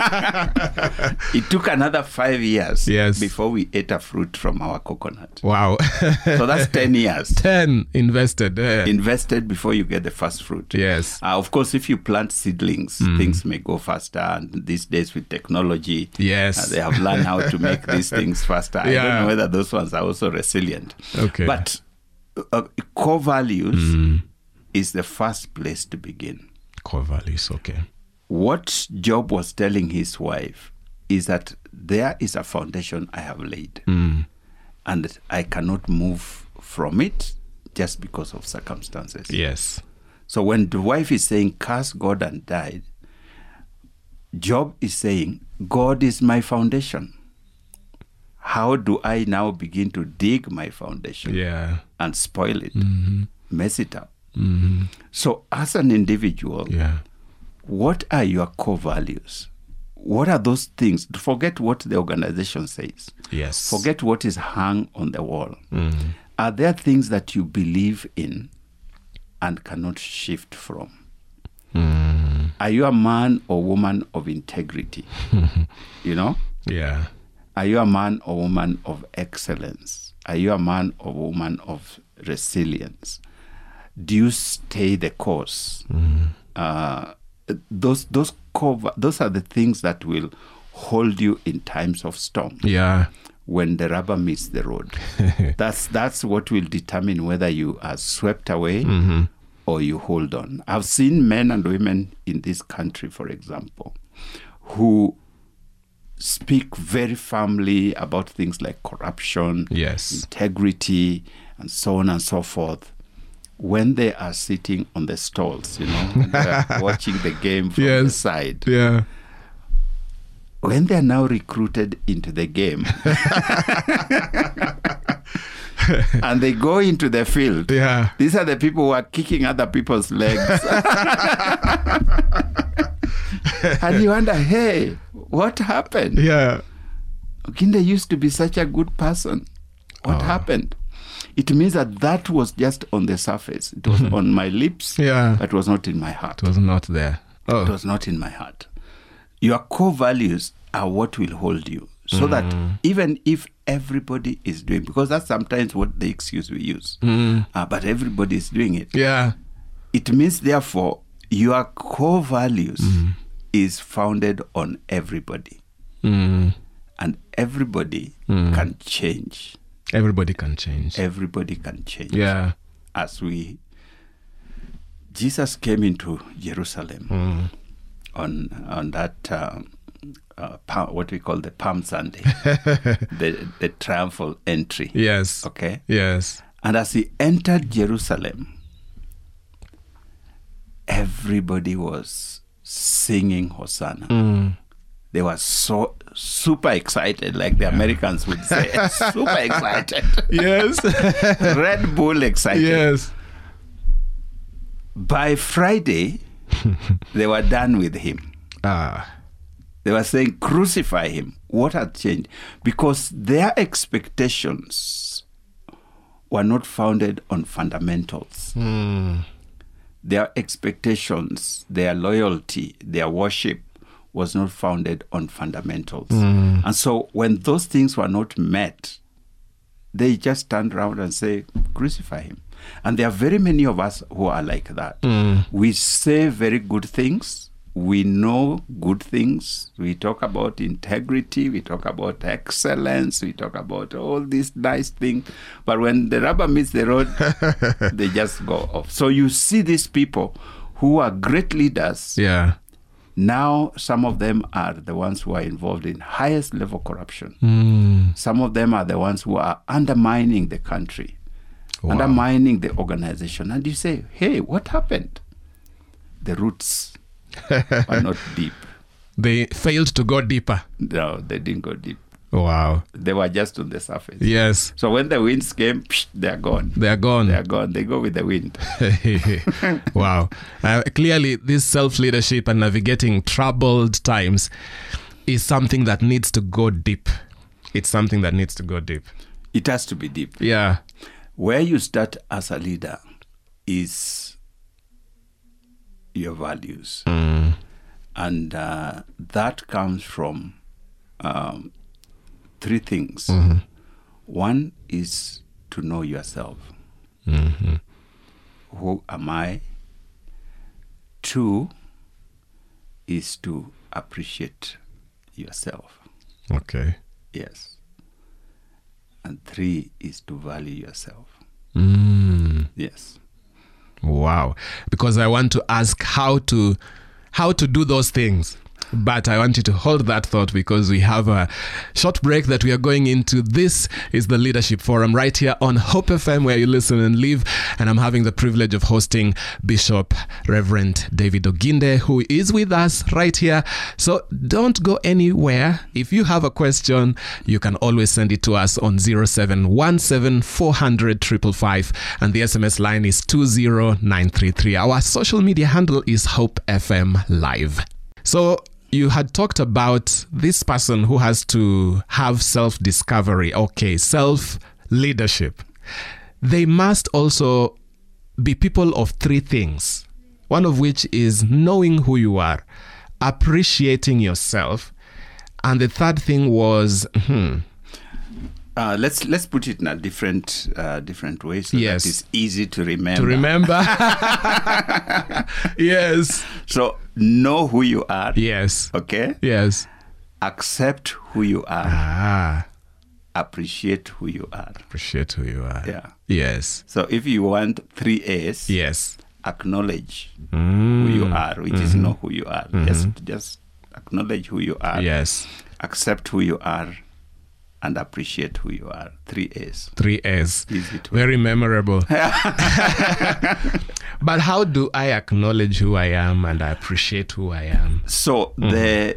Speaker 5: It took another 5 years before we ate a fruit from our coconut.
Speaker 4: Wow.
Speaker 5: So that's 10 years.
Speaker 4: 10 invested.
Speaker 5: Invested before you get the first fruit.
Speaker 4: Yes.
Speaker 5: Of course, if you plant seedlings, things may go faster. And these days with technology, they have learned how to make these things faster. I don't know whether those ones are also resilient.
Speaker 4: Okay.
Speaker 5: But core values is the first place to begin.
Speaker 4: Core values, okay.
Speaker 5: What Job was telling his wife is that there is a foundation I have laid, and I cannot move from it just because of circumstances.
Speaker 4: Yes.
Speaker 5: So when the wife is saying, curse God and die, Job is saying, God is my foundation. How do I now begin to dig my foundation and spoil it, mess it up? So as an individual, what are your core values? What are those things? Forget what the organization says.
Speaker 4: Yes.
Speaker 5: Forget what is hung on the wall. Are there things that you believe in and cannot shift from? Are you a man or woman of integrity? You know?
Speaker 4: Yeah.
Speaker 5: Are you a man or woman of excellence? Are you a man or woman of resilience? Do you stay the course? Those are the things that will hold you in times of storm.
Speaker 4: Yeah.
Speaker 5: When the rubber meets the road. That's what will determine whether you are swept away or you hold on. I've seen men and women in this country, for example, who speak very firmly about things like corruption, integrity, and so on and so forth. When they are sitting on the stalls, you know, they are watching the game from the side. Yeah. When they are now recruited into the game and they go into the field, these are the people who are kicking other people's legs. And you wonder, hey, what happened?
Speaker 4: Yeah.
Speaker 5: Okinde used to be such a good person. What happened? It means that was just on the surface. It was on my lips, but it was not in my heart.
Speaker 4: It was not there.
Speaker 5: It was not in my heart. Your core values are what will hold you. So that even if everybody is doing, because that's sometimes what the excuse we use, but everybody is doing it.
Speaker 4: Yeah.
Speaker 5: It means, therefore, your core values is founded on everybody. And everybody can change.
Speaker 4: Everybody can change.
Speaker 5: Everybody can change.
Speaker 4: Yeah.
Speaker 5: Jesus came into Jerusalem on that what we call the Palm Sunday, the triumphal entry.
Speaker 4: Yes.
Speaker 5: Okay.
Speaker 4: Yes.
Speaker 5: And as he entered Jerusalem, everybody was singing Hosanna. They were so super excited, like the Americans would say, super excited.
Speaker 4: Yes.
Speaker 5: Red Bull excited.
Speaker 4: Yes.
Speaker 5: By Friday, they were done with him. They were saying, crucify him. What had changed? Because their expectations were not founded on fundamentals. Their expectations, their loyalty, their worship was not founded on fundamentals. And so when those things were not met, they just turned around and say, crucify him. And there are very many of us who are like that. We say very good things. We know good things. We talk about integrity. We talk about excellence. We talk about all these nice things. But when the rubber meets the road, they just go off. So you see these people who are great leaders.
Speaker 4: Yeah.
Speaker 5: Now, some of them are the ones who are involved in highest level corruption. Some of them are the ones who are undermining the country, undermining the organization. And you say, hey, what happened? The roots are not deep.
Speaker 4: They failed to go deeper.
Speaker 5: No, they didn't go deep.
Speaker 4: Wow.
Speaker 5: They were just on the surface.
Speaker 4: Yes.
Speaker 5: So when the winds came, they're gone.
Speaker 4: They're gone.
Speaker 5: They're gone. They go with the wind.
Speaker 4: Wow. Clearly, this self-leadership and navigating troubled times is something that needs to go deep. It's something that needs to go deep.
Speaker 5: It has to be deep.
Speaker 4: Yeah.
Speaker 5: Where you start as a leader is your values. And that comes from three things. One is to know yourself. Who am I? Two is to appreciate yourself.
Speaker 4: Okay.
Speaker 5: Yes. And three is to value yourself. Yes.
Speaker 4: Wow. Because I want to ask how to do those things. But I want you to hold that thought because we have a short break that we are going into. This is the Leadership Forum right here on Hope FM, where you listen and live. And I'm having the privilege of hosting Bishop Reverend David Oginde, who is with us right here. So don't go anywhere. If you have a question, you can always send it to us on 0717 400 555, and the SMS line is 20933. Our social media handle is Hope FM Live. So you had talked about this person who has to have self-discovery, self-leadership. They must also be people of three things, one of which is knowing who you are, appreciating yourself, and the third thing was...
Speaker 5: Let's put it in a different way so that it's easy to remember. Yes. So know who you are.
Speaker 4: Yes.
Speaker 5: Okay.
Speaker 4: Yes.
Speaker 5: Accept who you are. Appreciate who you are.
Speaker 4: Appreciate who you are.
Speaker 5: Yeah.
Speaker 4: Yes.
Speaker 5: So if you want 3 A's,
Speaker 4: yes,
Speaker 5: acknowledge who you are, which is know who you are. Just acknowledge who you are.
Speaker 4: Yes.
Speaker 5: Accept who you are. And appreciate who you are. 3 A's.
Speaker 4: 3 A's.
Speaker 5: Easy to
Speaker 4: very memorable. But how do I acknowledge who I am and I appreciate who I am?
Speaker 5: So there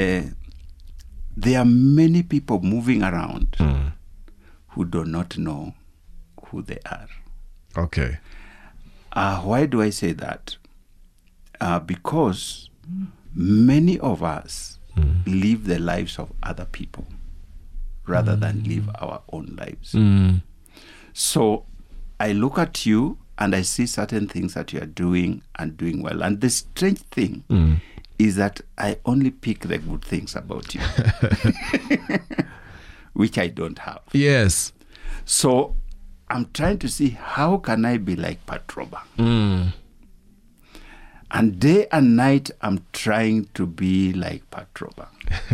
Speaker 5: are many people moving around who do not know who they are.
Speaker 4: Okay.
Speaker 5: Why do I say that? Because many of us live the lives of other people rather than live our own lives. So I look at you and I see certain things that you are doing and doing well. And the strange thing is that I only pick the good things about you, which I don't have.
Speaker 4: Yes.
Speaker 5: So I'm trying to see how can I be like Patroba? And day and night, I'm trying to be like Petrova.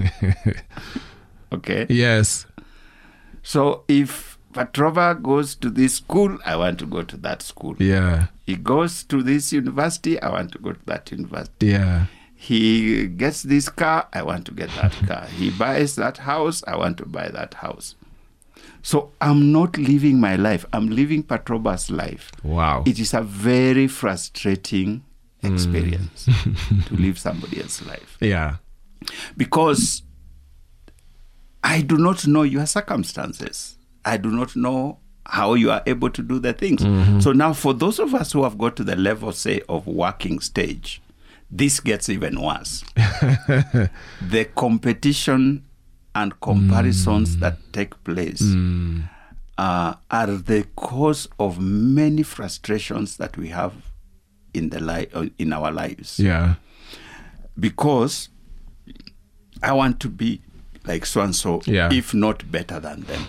Speaker 5: Okay?
Speaker 4: Yes.
Speaker 5: So if Petrova goes to this school, I want to go to that school.
Speaker 4: Yeah.
Speaker 5: He goes to this university, I want to go to that university.
Speaker 4: Yeah.
Speaker 5: He gets this car, I want to get that car. He buys that house, I want to buy that house. So I'm not living my life. I'm living Petrova's life.
Speaker 4: Wow.
Speaker 5: It is a very frustrating experience to live somebody else's life.
Speaker 4: Yeah.
Speaker 5: Because I do not know your circumstances. I do not know how you are able to do the things. So now for those of us who have got to the level, say, of working stage, this gets even worse. The competition and comparisons that take place are the cause of many frustrations that we have in in our lives.
Speaker 4: Yeah.
Speaker 5: Because I want to be like so-and-so,
Speaker 4: Yeah.
Speaker 5: if not better than them.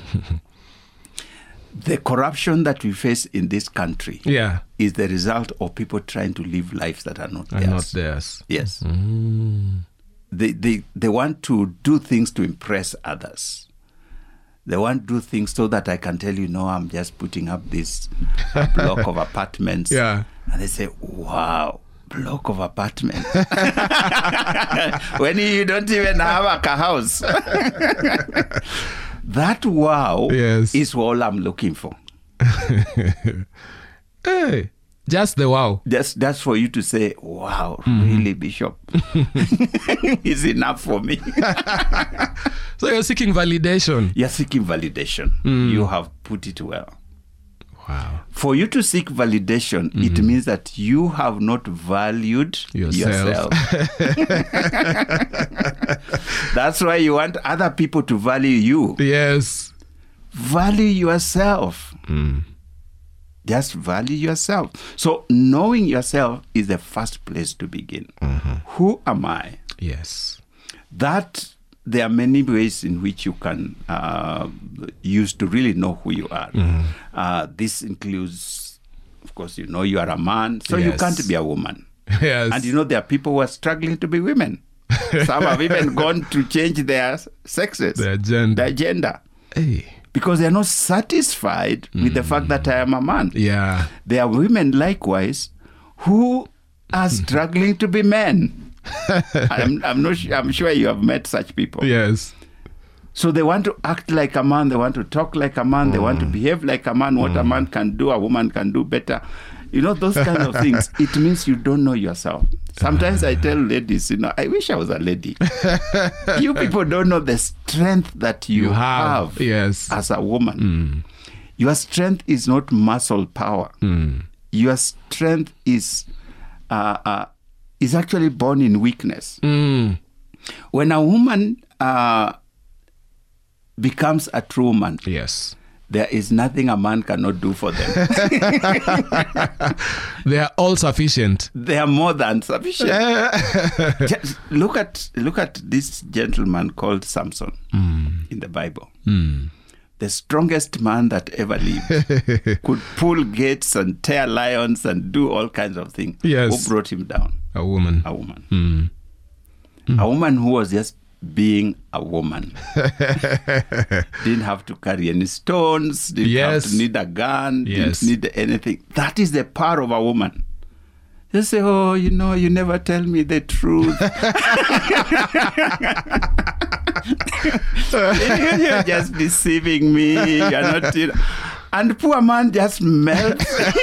Speaker 5: The corruption that we face in this country
Speaker 4: Yeah.
Speaker 5: is the result of people trying to live lives that are not
Speaker 4: And
Speaker 5: theirs.
Speaker 4: not theirs.
Speaker 5: Yes. They want to do things to impress others. They want to do things so that I can tell you, no, I'm just putting up this block of apartments.
Speaker 4: Yeah.
Speaker 5: And they say, wow, block of apartments. When you don't even have a house. That wow
Speaker 4: Yes.
Speaker 5: is all I'm looking for.
Speaker 4: Hey, just the wow.
Speaker 5: That's for you to say, wow, really, Bishop, is enough for me.
Speaker 4: So you're seeking validation.
Speaker 5: You're seeking validation. You have put it well.
Speaker 4: Wow.
Speaker 5: For you to seek validation, it means that you have not valued yourself. That's why you want other people to value you.
Speaker 4: Yes.
Speaker 5: Value yourself. Just value yourself. So knowing yourself is the first place to begin. Who am I?
Speaker 4: Yes.
Speaker 5: That there are many ways in which you can use to really know who you are. This includes, of course, you know you are a man, so you
Speaker 4: Yes.
Speaker 5: can't be a woman.
Speaker 4: Yes.
Speaker 5: And you know there are people who are struggling to be women. Some have even gone to change their sexes,
Speaker 4: Their gender.
Speaker 5: their gender,
Speaker 4: Hey.
Speaker 5: because they are not satisfied with the fact that I am a man.
Speaker 4: Yeah.
Speaker 5: There are women likewise who are struggling to be men. I'm sure you have met such people.
Speaker 4: Yes.
Speaker 5: So they want to act like a man, they want to talk like a man, they want to behave like a man. What a man can do, a woman can do better. You know, those kind of things. It means you don't know yourself. Sometimes I tell ladies, I wish I was a lady. You people don't know the strength that you have
Speaker 4: Yes.
Speaker 5: as a woman. Your strength is not muscle power. Your strength is actually born in weakness. When a woman becomes a true woman,
Speaker 4: Yes.
Speaker 5: there is nothing a man cannot do for them.
Speaker 4: They are all sufficient.
Speaker 5: They are more than sufficient. Just look at this gentleman called Samson in the Bible. The strongest man that ever lived could pull gates and tear lions and do all kinds of things.
Speaker 4: Yes.
Speaker 5: Who brought him down?
Speaker 4: A woman.
Speaker 5: A woman. A woman who was just being a woman. Didn't have to carry any stones, didn't have to need a gun,
Speaker 4: Yes.
Speaker 5: didn't need anything. That is the power of a woman. They say, oh, you never tell me the truth. You're just deceiving me. You're not. And poor man just melts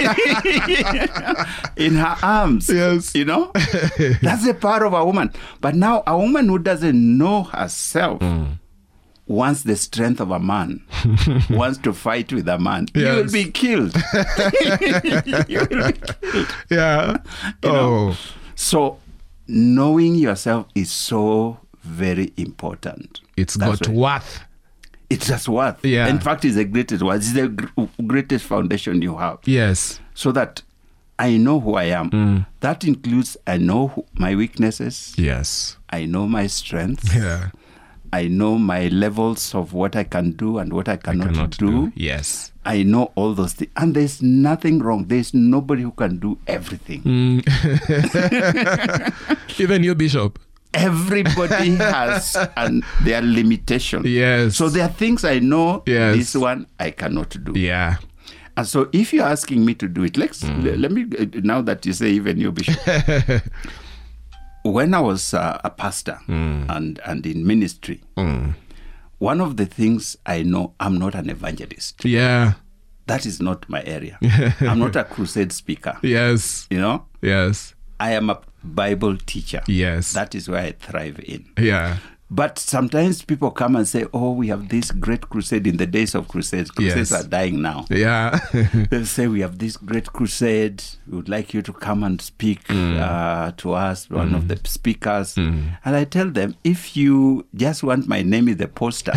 Speaker 5: in her arms.
Speaker 4: Yes.
Speaker 5: That's the power of a woman. But now a woman who doesn't know herself wants the strength of a man, wants to fight with a man.
Speaker 4: Yes.
Speaker 5: You will be killed. You will be killed.
Speaker 4: Yeah.
Speaker 5: You know? So knowing yourself is so very important.
Speaker 4: It's
Speaker 5: That's
Speaker 4: got
Speaker 5: right.
Speaker 4: worth.
Speaker 5: It's just worth.
Speaker 4: Yeah.
Speaker 5: In fact, it's the greatest worth. It's the greatest foundation you have.
Speaker 4: Yes.
Speaker 5: So that I know who I am. That includes I know my weaknesses.
Speaker 4: Yes.
Speaker 5: I know my strengths.
Speaker 4: Yeah.
Speaker 5: I know my levels of what I can do and what I cannot do.
Speaker 4: Yes.
Speaker 5: I know all those things. And there's nothing wrong. There's nobody who can do everything.
Speaker 4: Even you, Bishop.
Speaker 5: Everybody has their limitations.
Speaker 4: Yes.
Speaker 5: So there are things I know,
Speaker 4: yes.
Speaker 5: This one I cannot do.
Speaker 4: Yeah.
Speaker 5: And so if you're asking me to do it, let me, now that you say even you, Bishop. When I was a pastor and in ministry, one of the things I know, I'm not an evangelist.
Speaker 4: Yeah.
Speaker 5: That is not my area. I'm not a crusade speaker.
Speaker 4: Yes.
Speaker 5: You know?
Speaker 4: Yes.
Speaker 5: I am a Bible teacher.
Speaker 4: Yes.
Speaker 5: That is where I thrive in.
Speaker 4: Yeah.
Speaker 5: But sometimes people come and say, oh, we have this great crusade in the days of crusades. Crusades are dying now.
Speaker 4: Yeah.
Speaker 5: They say, we have this great crusade. We would like you to come and speak to us, one of the speakers. And I tell them, if you just want my name in the poster,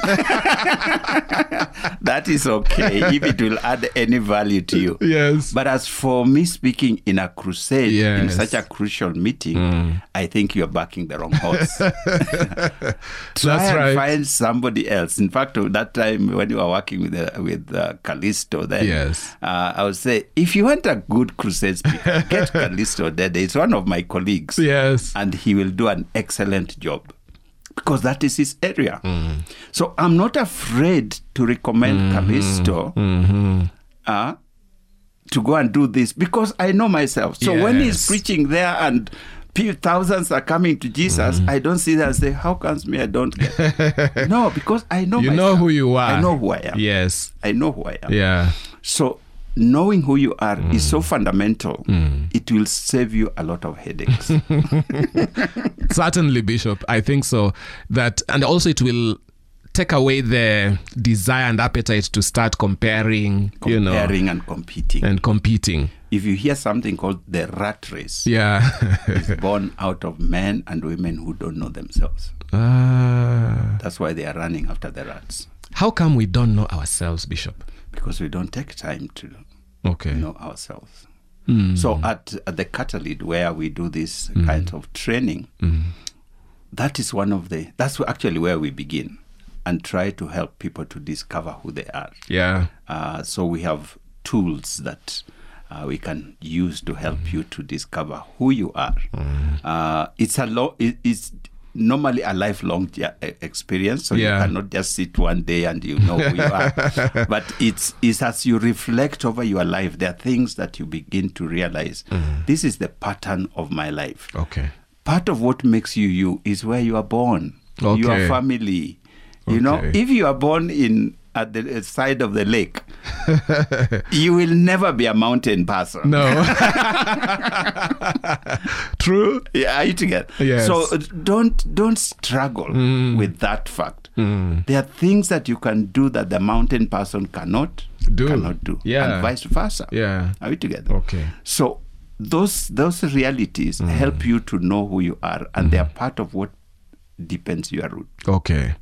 Speaker 5: that is okay, if it will add any value to you.
Speaker 4: Yes.
Speaker 5: But as for me speaking in a crusade, in such a crucial meeting, I think you're backing the wrong horse. Try and find somebody else. In fact, that time when you were working with Callisto, then I would say, if you want a good crusade speaker, get Callisto Dede. He's one of my colleagues.
Speaker 4: Yes.
Speaker 5: And he will do an excellent job, because that is his area. So I'm not afraid to recommend Callisto to go and do this, because I know myself. So when he's preaching there and thousands are coming to Jesus, I don't see that and say, how comes me I don't get? No, because I know myself.
Speaker 4: You know who you are.
Speaker 5: I know who I am.
Speaker 4: Yes.
Speaker 5: I know who I am.
Speaker 4: Yeah.
Speaker 5: So knowing who you are is so fundamental. It will save you a lot of headaches.
Speaker 4: Certainly, Bishop. I think so. And also it will take away the desire and appetite to start comparing
Speaker 5: and competing. If you hear something called the rat race, it's born out of men and women who don't know themselves. That's why they are running after the rats.
Speaker 4: How come we don't know ourselves, Bishop?
Speaker 5: Because we don't take time to know ourselves. So at the Catalid, where we do this kind of training, that is that's actually where we begin and try to help people to discover who they are.
Speaker 4: Yeah.
Speaker 5: So we have tools that we can use to help you to discover who you are. It's normally a lifelong experience, so you cannot just sit one day and you know who you are. But it's as you reflect over your life, there are things that you begin to realize. This is the pattern of my life.
Speaker 4: Okay.
Speaker 5: Part of what makes you you is where you are born, your family. You know, if you are born at the side of the lake, you will never be a mountain person.
Speaker 4: No. True.
Speaker 5: Yeah, are you together?
Speaker 4: Yes.
Speaker 5: So don't struggle with that fact. There are things that you can do that the mountain person cannot do.
Speaker 4: Yeah.
Speaker 5: And vice versa.
Speaker 4: Yeah.
Speaker 5: Are we together?
Speaker 4: Okay.
Speaker 5: So those realities help you to know who you are, and they are part of what deepens your root.
Speaker 4: Okay.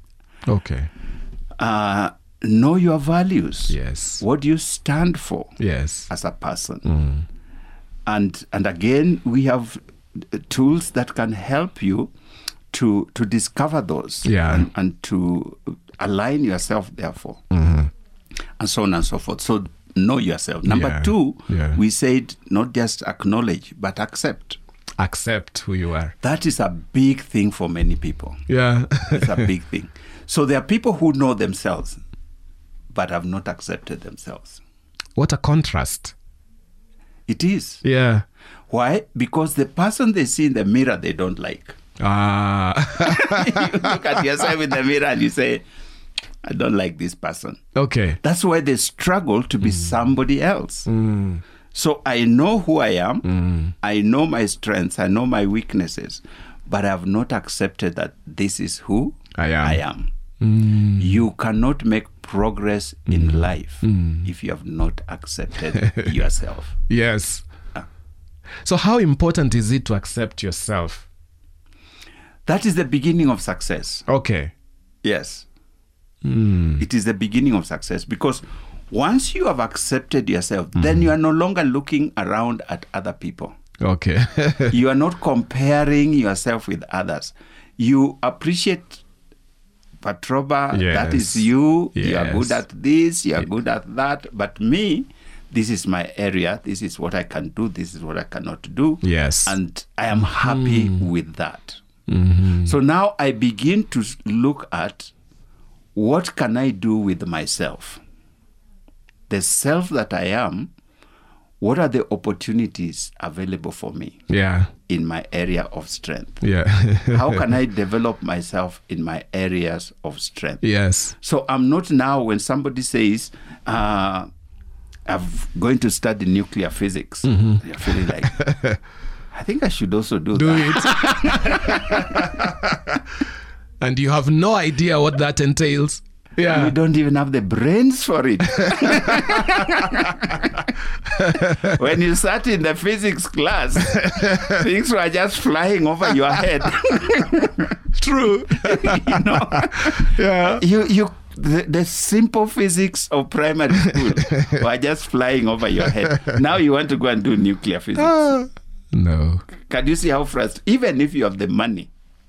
Speaker 5: Know your values.
Speaker 4: Yes.
Speaker 5: What do you stand for?
Speaker 4: Yes.
Speaker 5: As a person. And again, we have tools that can help you to discover those and to align yourself therefore. And so on and so forth. So know yourself. Number 2, we said not just acknowledge, but accept.
Speaker 4: Accept who you are.
Speaker 5: That is a big thing for many people.
Speaker 4: Yeah.
Speaker 5: It's a big thing. So there are people who know themselves, but have not accepted themselves.
Speaker 4: What a contrast.
Speaker 5: It is.
Speaker 4: Yeah.
Speaker 5: Why? Because the person they see in the mirror, they don't like. You look at yourself in the mirror and you say, I don't like this person.
Speaker 4: Okay.
Speaker 5: That's why they struggle to be somebody else. So I know who I am. I know my strengths. I know my weaknesses. But I have not accepted that this is who I am. You cannot make progress in life if you have not accepted yourself.
Speaker 4: Yes. So how important is it to accept yourself?
Speaker 5: That is the beginning of success.
Speaker 4: Okay.
Speaker 5: Yes. It is the beginning of success, because once you have accepted yourself, then you are no longer looking around at other people.
Speaker 4: Okay.
Speaker 5: You are not comparing yourself with others. You appreciate Patroba,
Speaker 4: Yes.
Speaker 5: that is you. You are
Speaker 4: Yes.
Speaker 5: good at this, you are good at that. But me, this is my area. This is what I can do. This is what I cannot do.
Speaker 4: Yes.
Speaker 5: And I am happy with that.
Speaker 4: Mm-hmm.
Speaker 5: So now I begin to look at what can I do with myself? The self that I am, what are the opportunities available for me
Speaker 4: Yeah.
Speaker 5: in my area of strength?
Speaker 4: Yeah.
Speaker 5: How can I develop myself in my areas of strength?
Speaker 4: Yes.
Speaker 5: So I'm not now, when somebody says, I'm going to study nuclear physics, you're feeling like, I think I should also do that.
Speaker 4: it. And you have no idea what that entails. Yeah.
Speaker 5: You don't even have the brains for it. When you sat in the physics class, things were just flying over your head.
Speaker 4: True.
Speaker 5: You know?
Speaker 4: Yeah.
Speaker 5: The simple physics of primary school were just flying over your head. Now you want to go and do nuclear physics.
Speaker 4: No.
Speaker 5: Can you see how frustrated? Even if you have the money,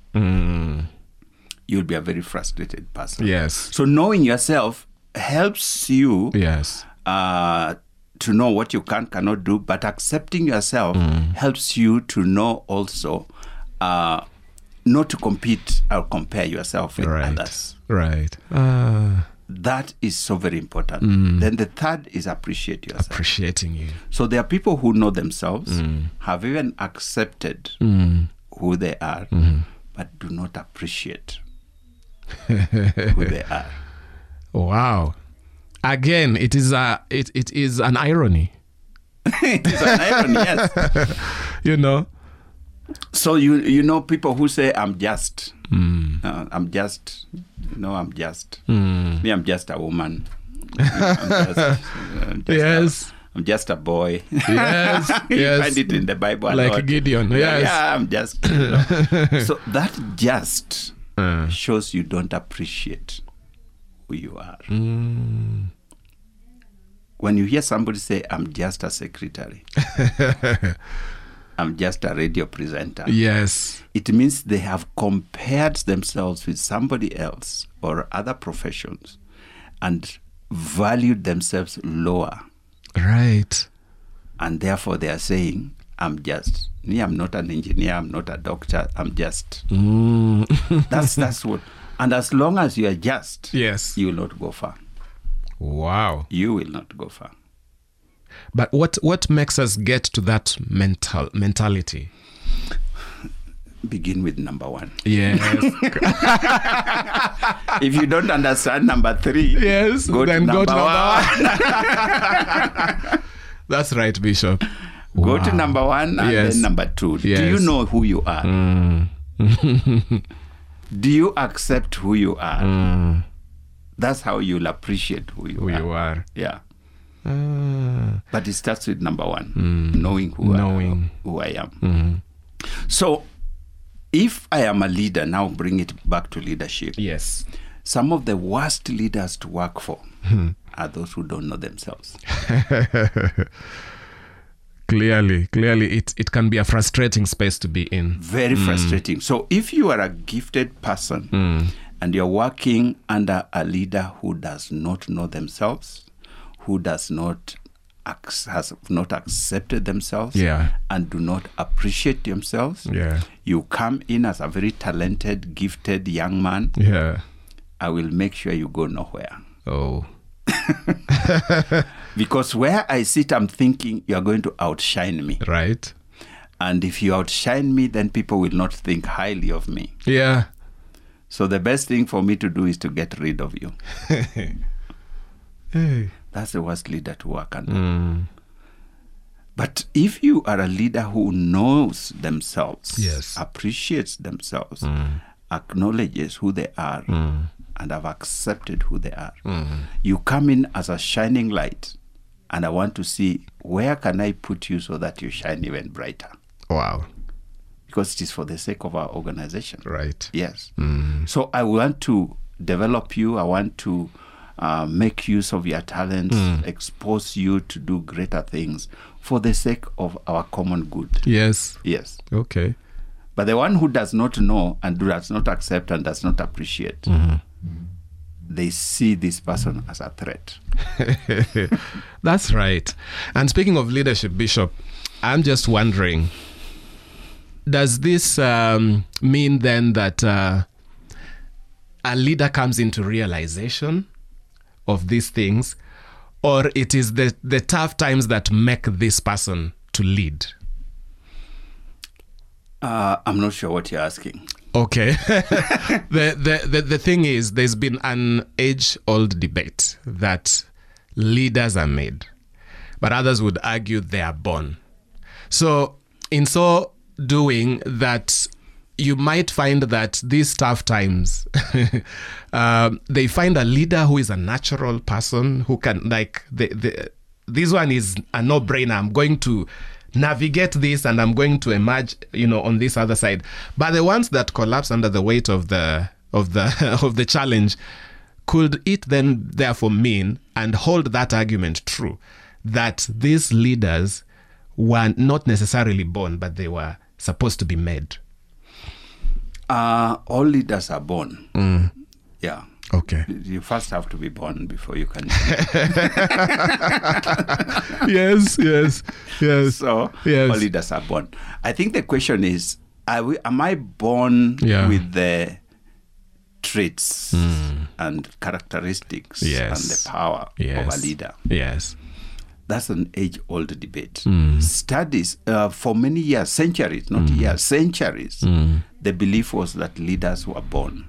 Speaker 5: you'll be a very frustrated person.
Speaker 4: Yes.
Speaker 5: So knowing yourself helps you
Speaker 4: Yes.
Speaker 5: to know what you cannot do, but accepting yourself helps you to know also not to compete or compare yourself with others.
Speaker 4: Right.
Speaker 5: That is so very important. Then the third is appreciate yourself.
Speaker 4: Appreciating you.
Speaker 5: So there are people who know themselves, have even accepted who they are, but do not appreciate who they are.
Speaker 4: Wow. Again, it is an irony.
Speaker 5: It is an irony, yes.
Speaker 4: You know.
Speaker 5: So you know people who say I'm just. I'm just. No, I'm just. Me, I'm just a woman. I'm just a boy.
Speaker 4: Yes.
Speaker 5: You
Speaker 4: Yes.
Speaker 5: find it in the Bible a
Speaker 4: Like
Speaker 5: lot.
Speaker 4: Gideon. Yes.
Speaker 5: Yeah, I'm just. So that just shows you don't appreciate who you are. When you hear somebody say, I'm just a secretary, I'm just a radio presenter,
Speaker 4: Yes.
Speaker 5: it means they have compared themselves with somebody else or other professions and valued themselves lower.
Speaker 4: Right.
Speaker 5: And therefore they are saying, I'm just. Me, I'm not an engineer, I'm not a doctor, I'm just. That's what. And as long as you are just,
Speaker 4: Yes.
Speaker 5: you will not go far.
Speaker 4: Wow.
Speaker 5: You will not go far.
Speaker 4: But what makes us get to that mentality?
Speaker 5: Begin with number one.
Speaker 4: Yes.
Speaker 5: If you don't understand number three,
Speaker 4: Yes.
Speaker 5: go
Speaker 4: Then
Speaker 5: to
Speaker 4: go
Speaker 5: number
Speaker 4: to
Speaker 5: one.
Speaker 4: one. That's right, Bishop.
Speaker 5: Go to
Speaker 4: Wow.
Speaker 5: number one and
Speaker 4: Yes.
Speaker 5: then number two.
Speaker 4: Yes.
Speaker 5: Do you know who you are? Do you accept who you are? That's how you'll appreciate who you
Speaker 4: Who
Speaker 5: are.
Speaker 4: you are.
Speaker 5: Yeah.
Speaker 4: Ah.
Speaker 5: But it starts with number one, knowing who I am. So if I am a leader, now bring it back to leadership.
Speaker 4: Yes.
Speaker 5: Some of the worst leaders to work for are those who don't know themselves.
Speaker 4: Clearly, it can be a frustrating space to be in.
Speaker 5: Very frustrating. So if you are a gifted person and you're working under a leader who does not know themselves, who has not accepted themselves,
Speaker 4: Yeah.
Speaker 5: and do not appreciate themselves,
Speaker 4: Yeah.
Speaker 5: you come in as a very talented, gifted young man,
Speaker 4: Yeah.
Speaker 5: I will make sure you go nowhere.
Speaker 4: Oh.
Speaker 5: Because where I sit, I'm thinking you're going to outshine me.
Speaker 4: Right.
Speaker 5: And if you outshine me, then people will not think highly of me.
Speaker 4: Yeah.
Speaker 5: So the best thing for me to do is to get rid of you.
Speaker 4: Hey.
Speaker 5: That's the worst leader to work under. But if you are a leader who knows themselves,
Speaker 4: Yes.
Speaker 5: appreciates themselves, acknowledges who they are, and have accepted who they are, you come in as a shining light, and I want to see where can I put you so that you shine even brighter.
Speaker 4: Wow.
Speaker 5: Because it is for the sake of our organization.
Speaker 4: Right.
Speaker 5: Yes. So I want to develop you. I want to make use of your talents, expose you to do greater things for the sake of our common good.
Speaker 4: Yes.
Speaker 5: Yes.
Speaker 4: Okay.
Speaker 5: But the one who does not know and does not accept and does not appreciate, they see this person as a threat.
Speaker 4: That's right. And speaking of leadership, Bishop, I'm just wondering, does this mean then that a leader comes into realization of these things, or it is the tough times that make this person to lead?
Speaker 5: I'm not sure what you're asking.
Speaker 4: Okay. The thing is, there's been an age-old debate that leaders are made, but others would argue they are born. So in so doing that, you might find that these tough times, they find a leader who is a natural person who can, like, this one is a no-brainer. I'm going to navigate this and I'm going to emerge, on this other side. But the ones that collapse under the weight of the of the challenge, could it then therefore mean, and hold that argument true, that these leaders were not necessarily born, but they were supposed to be made?
Speaker 5: All leaders are born. Yeah.
Speaker 4: Okay.
Speaker 5: You first have to be born before you can.
Speaker 4: Yes.
Speaker 5: So
Speaker 4: yes.
Speaker 5: All leaders are born. I think the question is, am I born with the traits and characteristics and the power of a leader?
Speaker 4: Yes.
Speaker 5: That's an age-old debate. Studies for many years, centuries, not years, centuries, the belief was that leaders were born.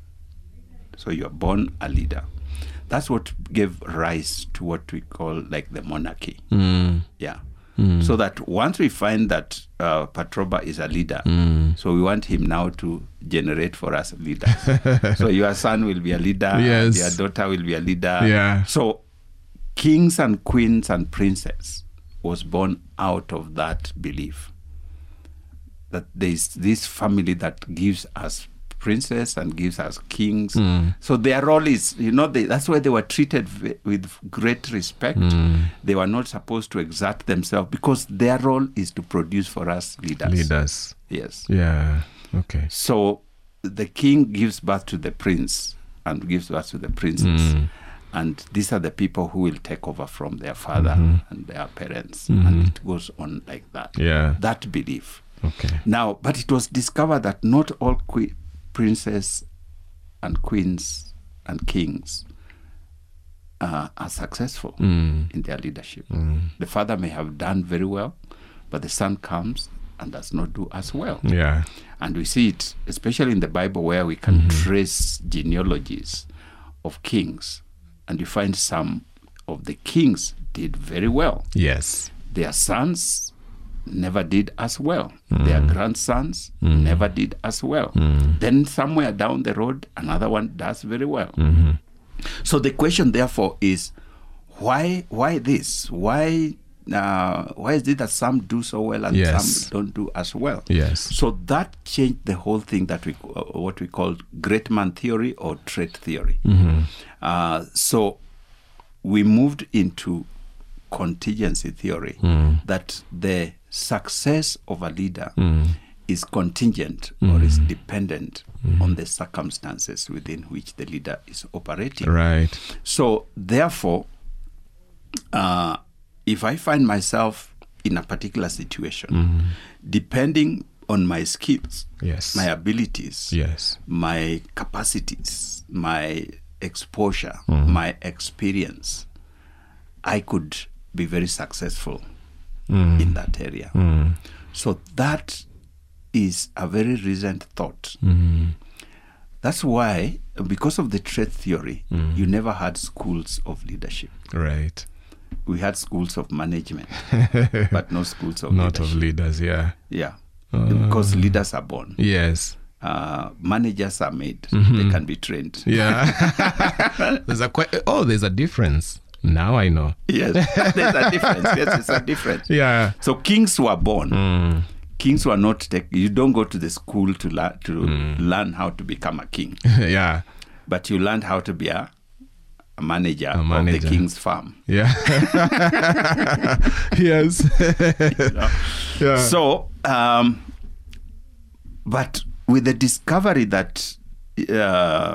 Speaker 5: So you are born a leader. That's what gave rise to what we call like the monarchy. Yeah. So that once we find that Patroba is a leader, so we want him now to generate for us leaders. So your son will be a leader, your daughter will be a leader.
Speaker 4: Yeah.
Speaker 5: So kings and queens and princes was born out of that belief that there is this family that gives us princes and gives us kings. So their role is, that's why they were treated with great respect. They were not supposed to exert themselves because their role is to produce for us leaders. Yes.
Speaker 4: Yeah. Okay.
Speaker 5: So the king gives birth to the prince and gives birth to the princess. And these are the people who will take over from their father and their parents. And it goes on like that.
Speaker 4: Yeah.
Speaker 5: That belief.
Speaker 4: Okay.
Speaker 5: Now, but it was discovered that not all princes and queens and kings are successful in their leadership. The father may have done very well, but the son comes and does not do as well.
Speaker 4: Yeah.
Speaker 5: And we see it, especially in the Bible, where we can trace genealogies of kings, and you find some of the kings did very well.
Speaker 4: Yes.
Speaker 5: Their sons never did as well. Their grandsons never did as well. Then somewhere down the road, another one does very well. So the question, therefore, is why this? Why is it that some do so well and some don't do as well?
Speaker 4: Yes.
Speaker 5: So that changed the whole thing that what we call great man theory or trait theory. So we moved into contingency theory, that the success of a leader is contingent or is dependent on the circumstances within which the leader is operating.
Speaker 4: Right.
Speaker 5: So therefore, if I find myself in a particular situation, depending on my skills, my abilities, my capacities, my exposure, my experience, I could be very successful in that area. So that is a very recent thought. That's why, because of the trait theory, you never had schools of leadership.
Speaker 4: Right.
Speaker 5: We had schools of management, but no schools of
Speaker 4: Not
Speaker 5: leadership.
Speaker 4: of leaders, yeah.
Speaker 5: Yeah. Because leaders are born.
Speaker 4: Yes.
Speaker 5: Managers are made. They can be trained.
Speaker 4: Yeah. There's a difference. Now I know.
Speaker 5: Yes, there's a difference. Yes, there's a difference.
Speaker 4: Yeah.
Speaker 5: So kings were born. Kings were not you don't go to the school to learn how to become a king.
Speaker 4: Yeah.
Speaker 5: But you learned how to be a manager of the king's farm.
Speaker 4: Yeah. Yes. Yeah.
Speaker 5: So, but with the discovery that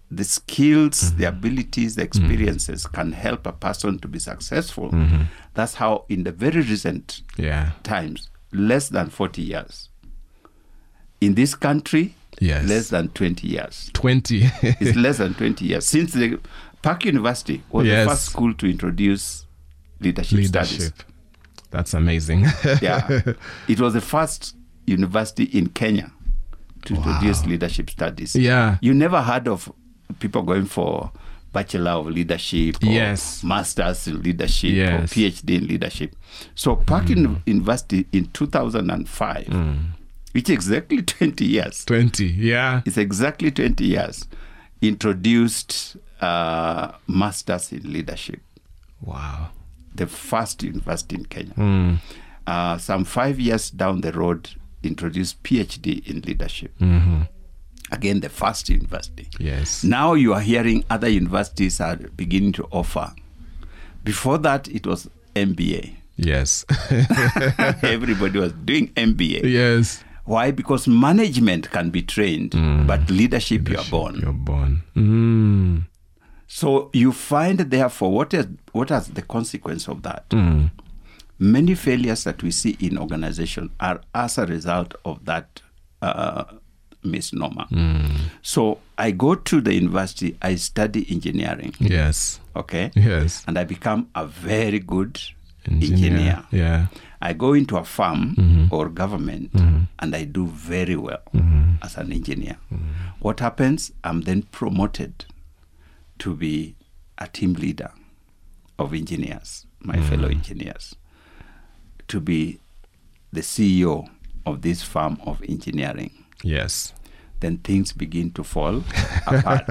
Speaker 5: the skills, the abilities, the experiences can help a person to be successful. That's how in the very recent times, less than 40 years. In this country, less than 20 years.
Speaker 4: 20.
Speaker 5: It's less than 20 years. Since the Park University was the first school to introduce leadership studies.
Speaker 4: That's amazing.
Speaker 5: It was the first university in Kenya to introduce leadership studies. You never heard of people going for Bachelor of Leadership or Masters in Leadership or PhD in Leadership. So Park University in 2005, which is exactly 20 years.
Speaker 4: 20,
Speaker 5: It's exactly 20 years, introduced Masters in Leadership.
Speaker 4: Wow.
Speaker 5: The first university in Kenya. Some 5 years down the road, introduced PhD in Leadership. Again, the first university. Now you are hearing other universities are beginning to offer. Before that, it was MBA. Everybody was doing MBA. Why? Because management can be trained, but leadership you are born.
Speaker 4: You're born.
Speaker 5: So you find, therefore, what is the consequence of that? Many failures that we see in organization are as a result of that misnomer. So I go to the university, I study engineering. Okay? And I become a very good engineer. I go into a firm or government and I do very well as an engineer. What happens? I'm then promoted to be a team leader of engineers, my fellow engineers, to be the CEO of this firm of engineering. Then things begin to fall apart.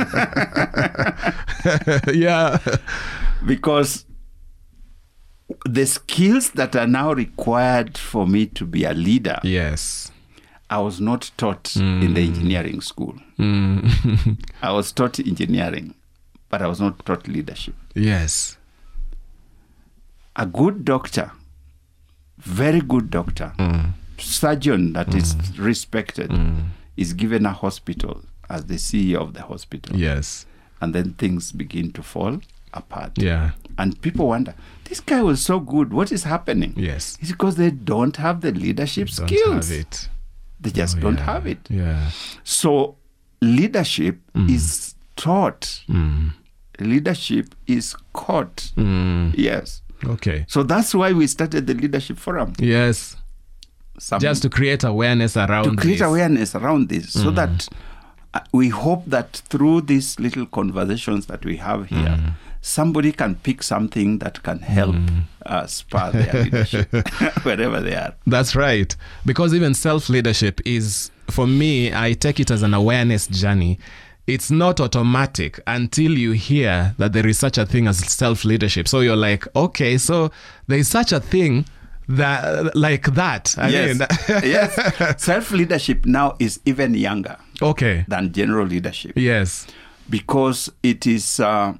Speaker 5: Because the skills that are now required for me to be a leader, I was not taught in the engineering school. I was taught engineering, but I was not taught leadership. A good doctor, very good doctor, surgeon that is respected, is given a hospital as the CEO of the hospital. And then things begin to fall apart. And people wonder, this guy was so good, what is happening? It's because they don't have the leadership skills. They just don't have it. So leadership is taught. Leadership is caught. So that's why we started the Leadership Forum. Just to create awareness around this. So that we hope that through these little conversations that we have here, somebody can pick something that can help spur their leadership wherever they are.
Speaker 4: That's right. Because even self-leadership is, for me, I take it as an awareness journey. It's not automatic until you hear that there is such a thing as self-leadership. So you're like, okay, so there is such a thing that like that. I mean.
Speaker 5: Self-leadership now is even younger than general leadership. Because it is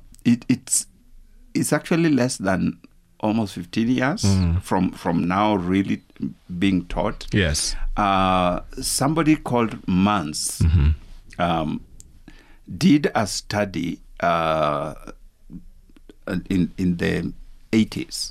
Speaker 5: it's actually less than almost 15 years from now really being taught. Somebody called Mans did a study in the 80s.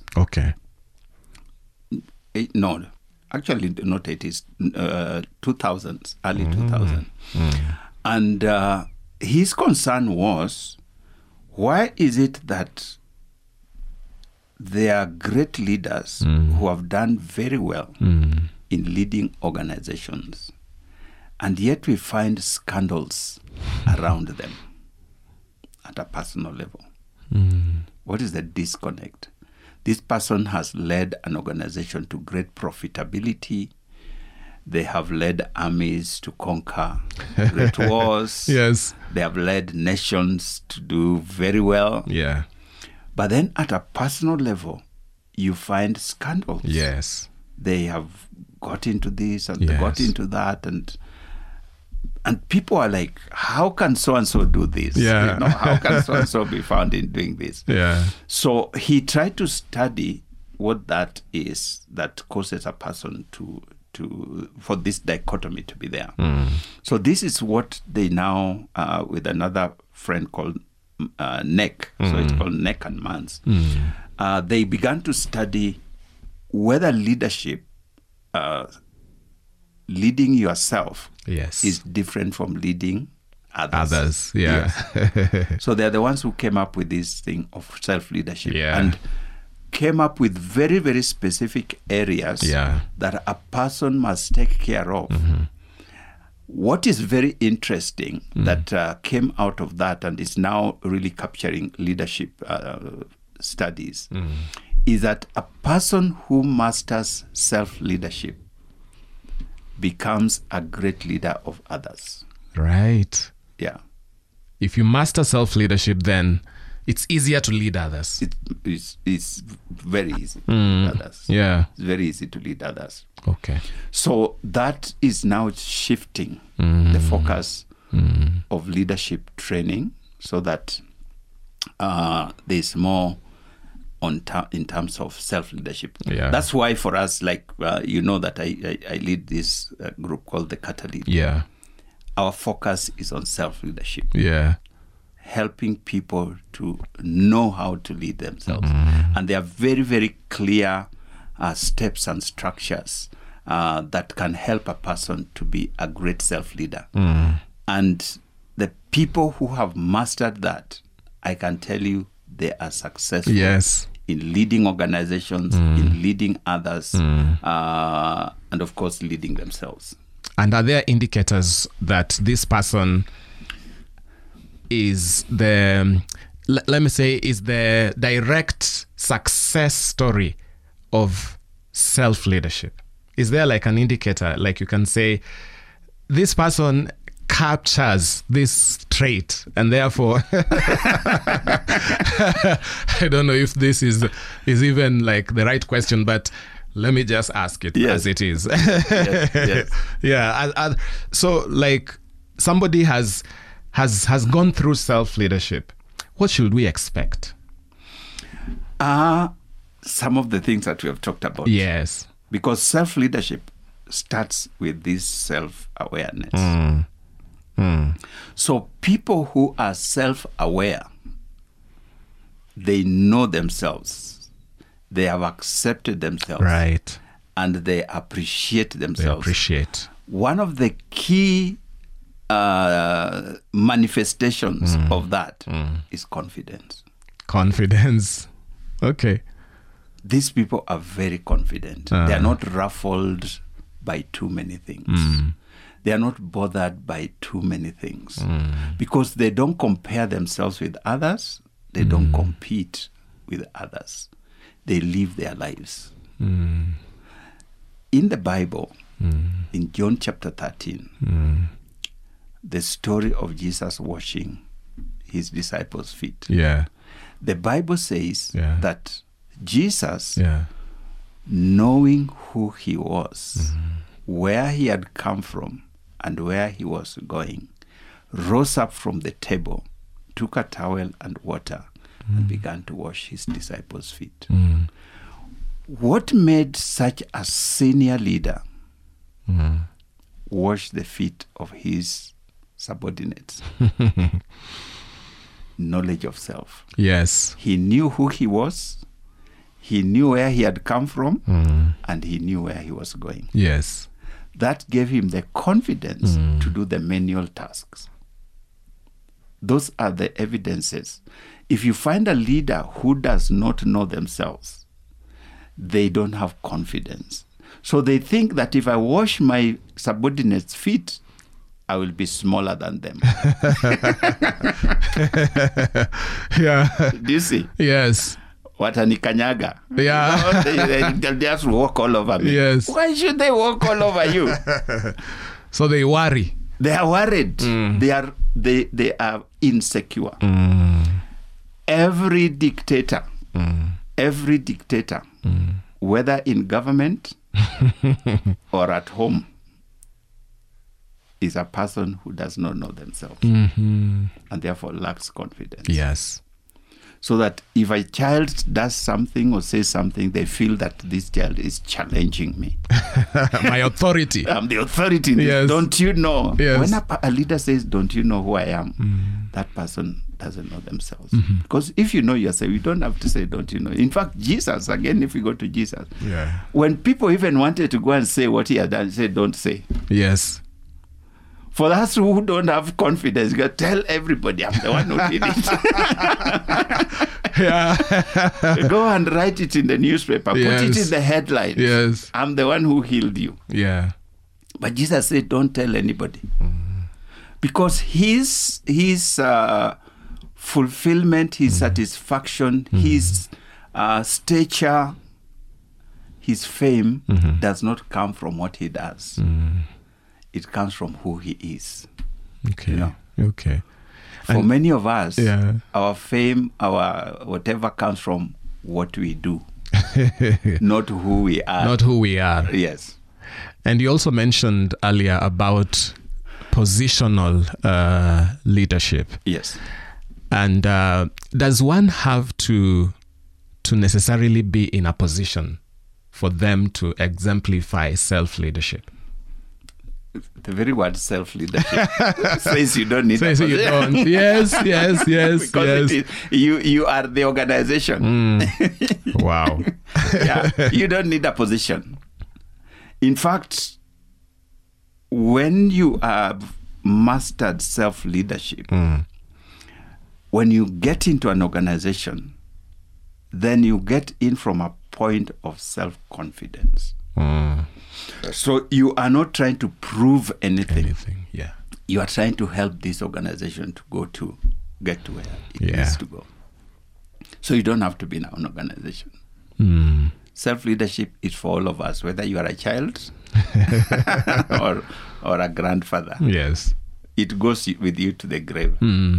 Speaker 5: No, actually not 80s, 2000s, early 2000s. And his concern was, why is it that there are great leaders who have done very well in leading organizations, and yet we find scandals around them at a personal level? What is the disconnect? This person has led an organization to great profitability. They have led armies to conquer great wars. They have led nations to do very well. But then at a personal level, you find scandals. They have got into this and they got into that, and people are like, how can so-and-so do this? How can so-and-so be found in doing this? So he tried to study what that is that causes a person for this dichotomy to be there. So this is what they now, with another friend called Neck. So it's called Neck and Mans. They began to study whether leadership, leading yourself, is different from leading others.
Speaker 4: Yeah.
Speaker 5: Yes. So they're the ones who came up with this thing of self-leadership.
Speaker 4: Yeah.
Speaker 5: And came up with very, very specific areas that a person must take care of. What is very interesting that came out of that and is now really capturing leadership studies is that a person who masters self-leadership becomes a great leader of others.
Speaker 4: Right.
Speaker 5: Yeah.
Speaker 4: If you master self-leadership, then it's easier to lead others.
Speaker 5: It's very easy to lead others.
Speaker 4: Yeah.
Speaker 5: It's very easy to lead others.
Speaker 4: Okay.
Speaker 5: So that is now shifting the focus of leadership training so that there's more in terms of self-leadership.
Speaker 4: Yeah.
Speaker 5: That's why for us, like, that I lead this group called the Catalyst.
Speaker 4: Yeah.
Speaker 5: Our focus is on self-leadership.
Speaker 4: Yeah.
Speaker 5: Helping people to know how to lead themselves. And there are very, very clear steps and structures that can help a person to be a great self-leader. And the people who have mastered that, I can tell you, they are successful in leading organizations, in leading others, and of course, leading themselves.
Speaker 4: And are there indicators that this person is the direct success story of self-leadership? Is there like an indicator, like you can say, this person captures this trait, and therefore I don't know if this is even like the right question, but let me just ask it as it is.
Speaker 5: Yes.
Speaker 4: Yeah. So like somebody has gone through self-leadership. What should we expect?
Speaker 5: Some of the things that we have talked about.
Speaker 4: Yes.
Speaker 5: Because self-leadership starts with this self-awareness. So people who are self-aware, they know themselves. They have accepted themselves.
Speaker 4: Right.
Speaker 5: And they appreciate themselves. One of the key manifestations of that is confidence.
Speaker 4: Confidence. Okay.
Speaker 5: These people are very confident. They are not ruffled by too many things. They are not bothered by too many things. Because they don't compare themselves with others. They don't compete with others. They live their lives. In the Bible, in John chapter 13, the story of Jesus washing his disciples' feet.
Speaker 4: Yeah.
Speaker 5: The Bible says that Jesus, knowing who he was, where he had come from, and where he was going, rose up from the table, took a towel and water, and began to wash his disciples' feet. What made such a senior leader wash the feet of his subordinates? Knowledge of self.
Speaker 4: Yes.
Speaker 5: He knew who he was, he knew where he had come from, and he knew where he was going.
Speaker 4: Yes.
Speaker 5: That gave him the confidence to do the menial tasks. Those are the evidences. If you find a leader who does not know themselves, they don't have confidence. So they think that if I wash my subordinates' feet, I will be smaller than them.
Speaker 4: Yeah.
Speaker 5: Do you see?
Speaker 4: Yes.
Speaker 5: Watanikanyaga.
Speaker 4: Yeah.
Speaker 5: They'll just walk all over me.
Speaker 4: Yes.
Speaker 5: Why should they walk all over you?
Speaker 4: So they worry.
Speaker 5: They are worried. They are insecure. Every dictator, whether in government or at home, is a person who does not know themselves and therefore lacks confidence.
Speaker 4: Yes.
Speaker 5: so that if a child does something or says something, they feel that this child is challenging me.
Speaker 4: My authority.
Speaker 5: I'm the authority.
Speaker 4: Yes.
Speaker 5: Don't you know?
Speaker 4: Yes.
Speaker 5: When a leader says, don't you know who I am? That person doesn't know themselves. Because if you know yourself, you don't have to say, don't you know? In fact, Jesus, again, if we go to Jesus, when people even wanted to go and say what he had done, he said, don't say.
Speaker 4: Yes.
Speaker 5: For us who don't have confidence, you got to tell everybody I'm the one who did it. Go and write it in the newspaper. Put it in the headlines.
Speaker 4: Yes.
Speaker 5: I'm the one who healed you.
Speaker 4: Yeah.
Speaker 5: But Jesus said, don't tell anybody. Because his fulfillment, his satisfaction, his stature, his fame does not come from what he does. It comes from who he is.
Speaker 4: Okay.
Speaker 5: You know?
Speaker 4: Okay.
Speaker 5: For many of us, our fame, our whatever comes from what we do, not who we are.
Speaker 4: Not who we are.
Speaker 5: Yes.
Speaker 4: And you also mentioned earlier about positional leadership.
Speaker 5: Yes.
Speaker 4: And does one have to necessarily be in a position for them to exemplify self-leadership?
Speaker 5: The very word self-leadership says you don't need
Speaker 4: Says you don't. Yes.
Speaker 5: Because it is, you are the organization.
Speaker 4: Wow.
Speaker 5: You don't need a position. In fact, when you have mastered self-leadership, when you get into an organization, then you get in from a point of self-confidence. So you are not trying to prove anything.
Speaker 4: Yeah.
Speaker 5: You are trying to help this organization to get to where it needs to go. So you don't have to be in an organization. Self-leadership is for all of us, whether you are a child or a grandfather.
Speaker 4: Yes.
Speaker 5: It goes with you to the grave.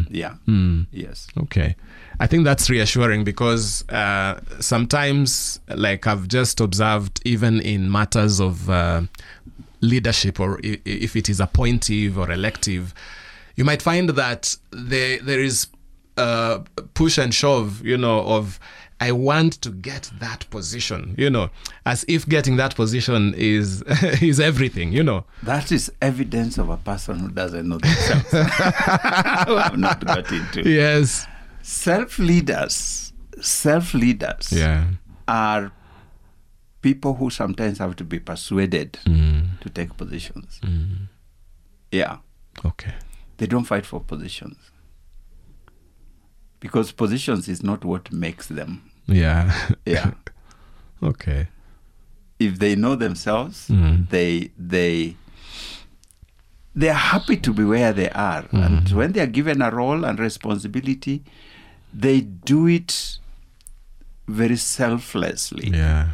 Speaker 5: Yes.
Speaker 4: Okay. I think that's reassuring because sometimes, like I've just observed, even in matters of leadership, or if it is appointive or elective, you might find that there is push and shove, of I want to get that position, as if getting that position is is everything,
Speaker 5: That is evidence of a person who doesn't know themselves. Who have not got into.
Speaker 4: Yes.
Speaker 5: Self-leaders are people who sometimes have to be persuaded to take positions. Yeah.
Speaker 4: Okay.
Speaker 5: They don't fight for positions. Because positions is not what makes them.
Speaker 4: Yeah.
Speaker 5: Yeah.
Speaker 4: Okay.
Speaker 5: If they know themselves, they are happy to be where they are. And when they are given a role and responsibility, they do it very selflessly.
Speaker 4: Yeah.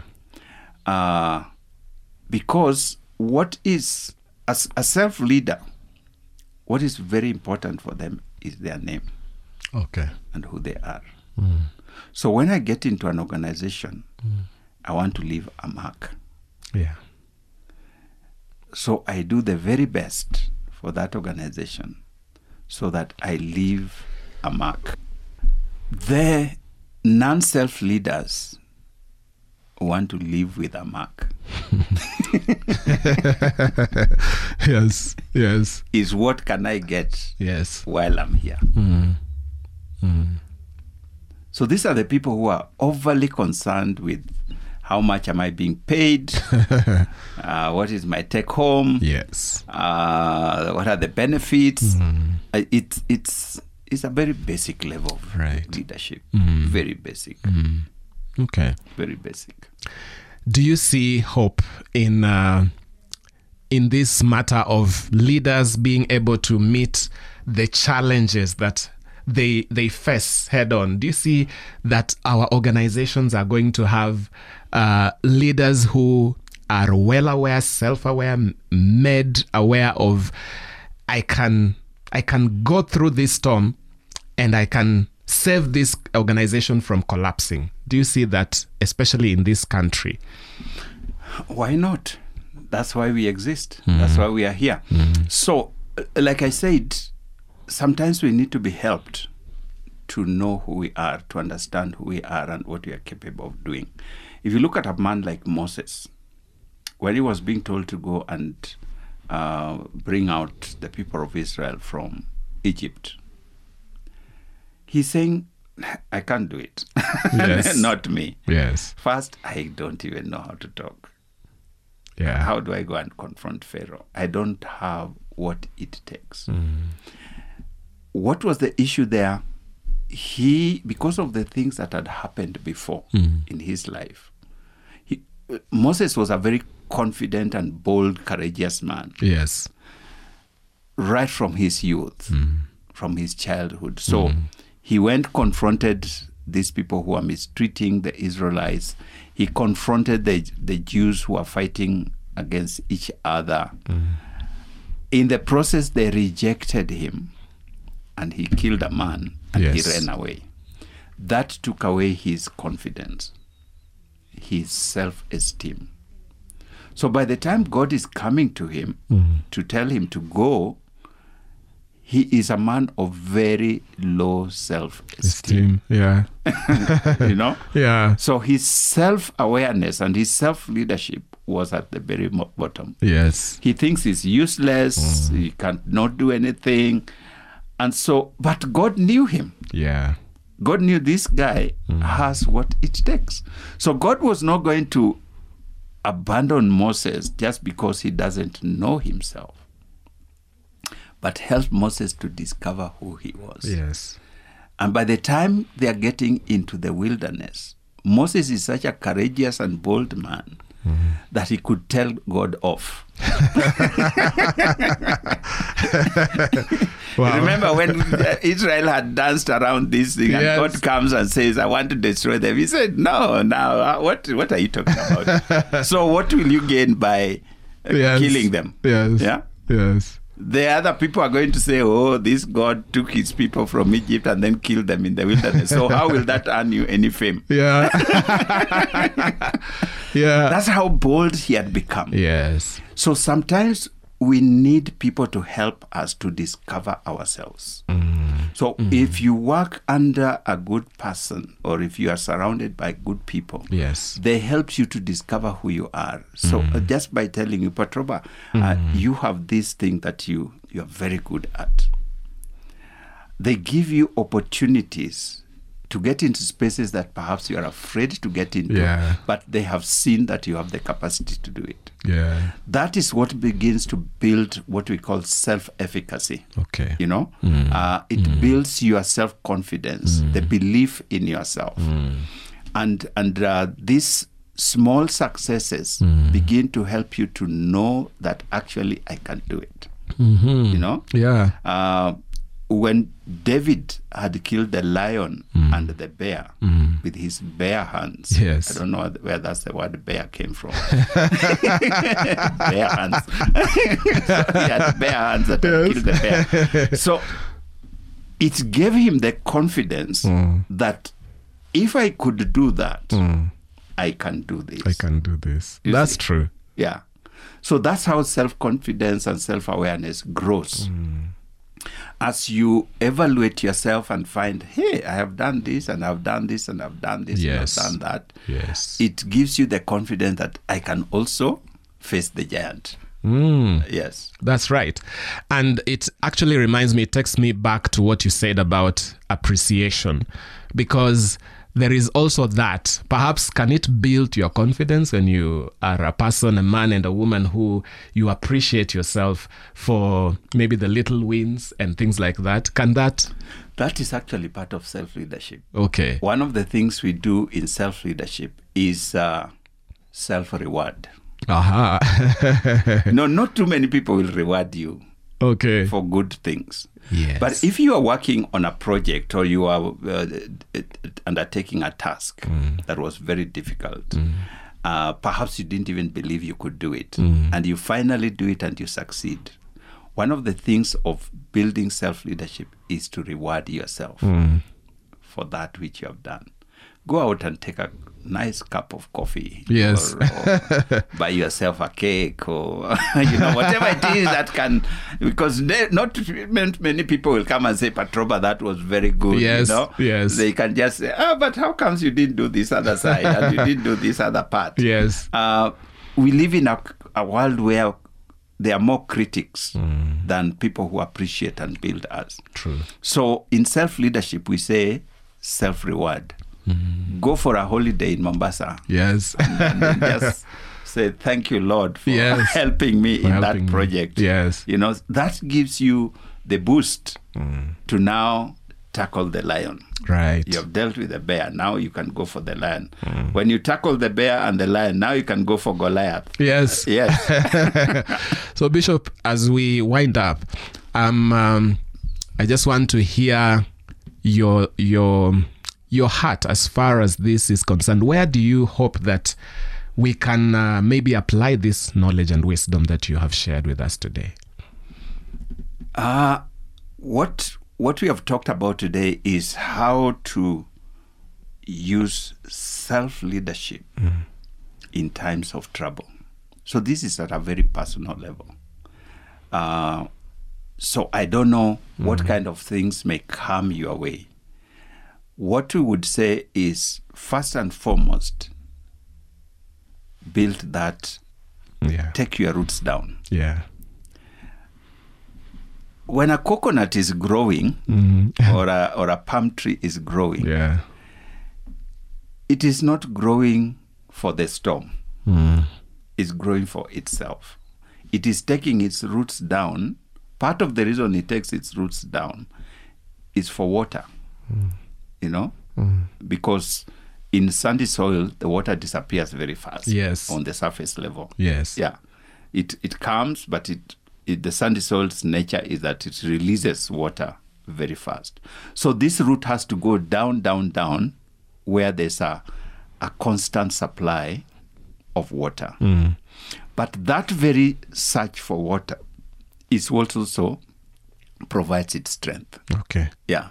Speaker 5: Because what is, as a self-leader, what is very important for them is their name.
Speaker 4: Okay.
Speaker 5: And who they are. So when I get into an organization, I want to leave a mark.
Speaker 4: Yeah.
Speaker 5: So I do the very best for that organization so that I leave a mark. The non-self leaders want to live with a mark.
Speaker 4: Yes.
Speaker 5: Is what can I get while I'm here? So these are the people who are overly concerned with how much am I being paid? What is my take home?
Speaker 4: Yes.
Speaker 5: What are the benefits? It's a very basic level of leadership. Very basic.
Speaker 4: Okay.
Speaker 5: Very basic.
Speaker 4: Do you see hope in this matter of leaders being able to meet the challenges that they face head on? Do you see that our organizations are going to have leaders who are well aware, self-aware, made aware of I can go through this storm and I can save this organization from collapsing? Do you see that, especially in this country?
Speaker 5: Why not? That's why we exist. That's why we are here. So, like I said, sometimes we need to be helped to know who we are, to understand who we are and what we are capable of doing. If you look at a man like Moses, when he was being told to go and bring out the people of Israel from Egypt, he's saying, I can't do it.
Speaker 4: Yes.
Speaker 5: Not me.
Speaker 4: Yes.
Speaker 5: First, I don't even know how to talk.
Speaker 4: Yeah.
Speaker 5: How do I go and confront Pharaoh? I don't have what it takes. What was the issue there? Because of the things that had happened before in his life, Moses was a very confident and bold, courageous man.
Speaker 4: Yes.
Speaker 5: Right from his youth, from his childhood. So he went, confronted these people who are mistreating the Israelites. He confronted the Jews who are fighting against each other. In the process, they rejected him, and he killed a man, and he ran away. That took away his confidence, his self-esteem. So by the time God is coming to him to tell him to go, he is a man of very low self-esteem.
Speaker 4: Yeah.
Speaker 5: You know?
Speaker 4: Yeah.
Speaker 5: So his self-awareness and his self-leadership was at the very bottom.
Speaker 4: Yes.
Speaker 5: He thinks he's useless, he cannot do anything. And so, but God knew him.
Speaker 4: Yeah.
Speaker 5: God knew this guy has what it takes. So God was not going to abandon Moses just because he doesn't know himself, but help Moses to discover who he was.
Speaker 4: Yes.
Speaker 5: And by the time they are getting into the wilderness, Moses is such a courageous and bold man that he could tell God off.
Speaker 4: Wow.
Speaker 5: Remember when Israel had danced around this thing, and God comes and says, I want to destroy them. He said, no, now, what are you talking about? So what will you gain by killing them?
Speaker 4: Yes.
Speaker 5: Yeah?
Speaker 4: Yes.
Speaker 5: The other people are going to say, oh, this God took his people from Egypt and then killed them in the wilderness. So how will that earn you any fame?
Speaker 4: Yeah. Yeah.
Speaker 5: That's how bold he had become.
Speaker 4: Yes.
Speaker 5: So sometimes we need people to help us to discover ourselves. So if you work under a good person, or if you are surrounded by good people,
Speaker 4: Yes.
Speaker 5: they help you to discover who you are. So just by telling you, Patroba, you have this thing that you are very good at. They give you opportunities to get into spaces that perhaps you are afraid to get into, but they have seen that you have the capacity to do it.
Speaker 4: Yeah.
Speaker 5: That is what begins to build what we call self-efficacy.
Speaker 4: Okay.
Speaker 5: You know, it builds your self-confidence, the belief in yourself. And these small successes begin to help you to know that actually I can do it. You know?
Speaker 4: Yeah.
Speaker 5: When David had killed the lion and the bear with his bare hands.
Speaker 4: Yes.
Speaker 5: I don't know where that's the word bear came from. Bare hands. So he had bare hands that had killed the bear. So it gave him the confidence that if I could do that, I can do this.
Speaker 4: I can do this.
Speaker 5: You
Speaker 4: That's
Speaker 5: see?
Speaker 4: true.
Speaker 5: Yeah. So that's how self-confidence and self-awareness grows. As you evaluate yourself and find, hey, I have done this, and I've done this, and I've done this,
Speaker 4: Yes.
Speaker 5: and I've done that.
Speaker 4: Yes.
Speaker 5: It gives you the confidence that I can also face the giant. Yes.
Speaker 4: That's right. And it actually reminds me, it takes me back to what you said about appreciation, because there is also that. Perhaps can it build your confidence when you are a person, a man and a woman who you appreciate yourself for maybe the little wins and things like that? Can that?
Speaker 5: That is actually part of self-leadership.
Speaker 4: Okay.
Speaker 5: One of the things we do in self-leadership is self-reward.
Speaker 4: Aha.
Speaker 5: No, not too many people will reward you
Speaker 4: Okay.
Speaker 5: for good things.
Speaker 4: Yes.
Speaker 5: But if you are working on a project or you are undertaking a task that was very difficult, perhaps you didn't even believe you could do it, and you finally do it and you succeed. One of the things of building self-leadership is to reward yourself for that which you have done. go out and take a nice cup of coffee.
Speaker 4: Yes.
Speaker 5: Or buy yourself a cake, or whatever it is that can, because not many people will come and say, Patroba, that was very good.
Speaker 4: Yes. Yes.
Speaker 5: They can just say, but how comes you didn't do this other side and you didn't do this other part?
Speaker 4: Yes.
Speaker 5: We live in a world where there are more critics than people who appreciate and build us.
Speaker 4: True.
Speaker 5: So in self-leadership, we say self-reward. Go for a holiday in Mombasa.
Speaker 4: Yes.
Speaker 5: And then just say, thank you, Lord, for helping me in that project.
Speaker 4: Yes.
Speaker 5: That gives you the boost to now tackle the lion.
Speaker 4: Right.
Speaker 5: You have dealt with the bear. Now you can go for the lion. When you tackle the bear and the lion, now you can go for Goliath.
Speaker 4: Yes.
Speaker 5: Yes.
Speaker 4: So, Bishop, as we wind up, I just want to hear your heart as far as this is concerned. Where do you hope that we can maybe apply this knowledge and wisdom that you have shared with us today?
Speaker 5: What we have talked about today is how to use self-leadership in times of trouble. So this is at a very personal level. So I don't know what kind of things may come your way. What we would say is, first and foremost, build that, take your roots down.
Speaker 4: Yeah.
Speaker 5: When a coconut is growing or a palm tree is growing, it is not growing for the storm. It's growing for itself. It is taking its roots down. Part of the reason it takes its roots down is for water, because in sandy soil, the water disappears very fast on the surface level.
Speaker 4: Yes.
Speaker 5: Yeah. It comes, but the sandy soil's nature is that it releases water very fast. So this root has to go down, down, down, where there's a constant supply of water. But that very search for water is what also provides its strength.
Speaker 4: Okay.
Speaker 5: Yeah.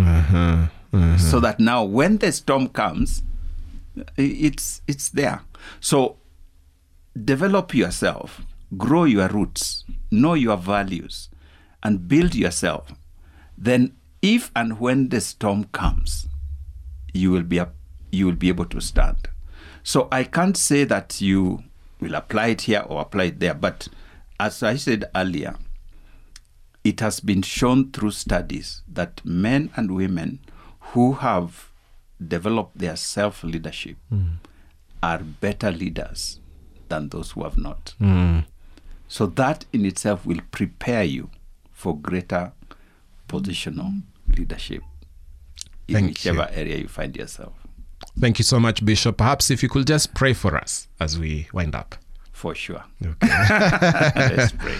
Speaker 5: So that now when the storm comes, it's there. So develop yourself, grow your roots, know your values, and build yourself. Then if and when the storm comes, you will be able to stand. So I can't say that you will apply it here or apply it there, but as I said earlier, it has been shown through studies that men and women who have developed their self-leadership are better leaders than those who have not. So that in itself will prepare you for greater positional leadership in whichever area you find yourself.
Speaker 4: Thank you so much, Bishop. Perhaps if you could just pray for us as we wind up.
Speaker 5: For sure.
Speaker 4: Okay.
Speaker 5: Let's pray.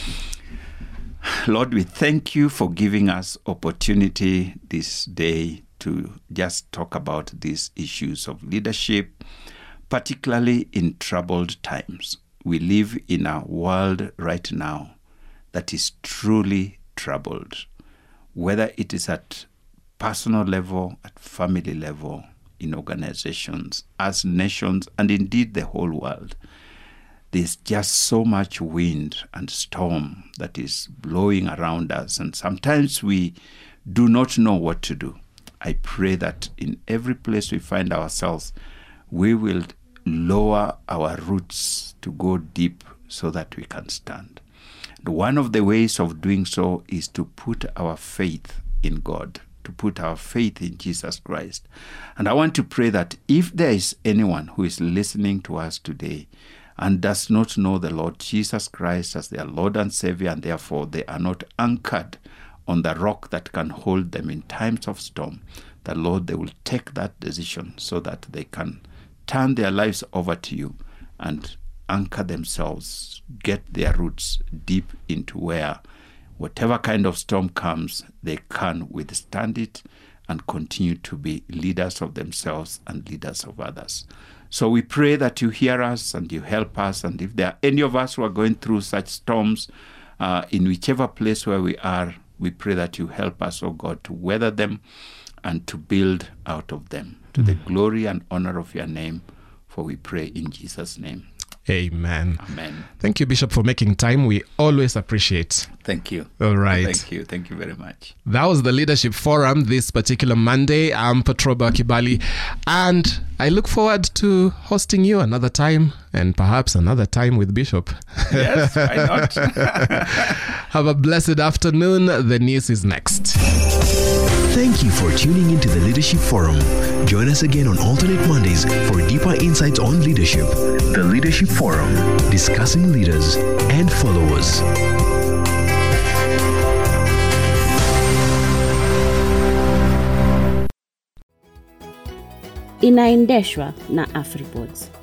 Speaker 5: Lord, we thank you for giving us opportunity this day to just talk about these issues of leadership, particularly in troubled times. We live in a world right now that is truly troubled, whether it is at personal level, at family level, in organizations, as nations, and indeed the whole world. There's just so much wind and storm that is blowing around us, and sometimes we do not know what to do. I pray that in every place we find ourselves, we will lower our roots to go deep so that we can stand. And one of the ways of doing so is to put our faith in God, to put our faith in Jesus Christ. And I want to pray that if there is anyone who is listening to us today and does not know the Lord Jesus Christ as their Lord and Savior, and therefore they are not anchored on the rock that can hold them in times of storm, the Lord, they will take that decision so that they can turn their lives over to you and anchor themselves, get their roots deep into where whatever kind of storm comes, they can withstand it and continue to be leaders of themselves and leaders of others. So we pray that you hear us and you help us. And if there are any of us who are going through such storms, in whichever place where we are, we pray that you help us, oh God, to weather them and to build out of them to the glory and honor of your name. For we pray in Jesus' name.
Speaker 4: Amen.
Speaker 5: Amen.
Speaker 4: Thank you, Bishop, for making time. We always appreciate.
Speaker 5: Thank you.
Speaker 4: All right.
Speaker 5: Thank you. Thank you very much.
Speaker 4: That was the Leadership Forum this particular Monday. I'm Petroba Kibali, and I look forward to hosting you another time, and perhaps another time with Bishop.
Speaker 5: Yes, why not?
Speaker 4: Have a blessed afternoon. The news is next.
Speaker 2: Thank you for tuning into the Leadership Forum. Join us again on alternate Mondays for deeper insights on leadership. The Leadership Forum, discussing leaders and followers.
Speaker 1: Inaendeshwa na AfriPods.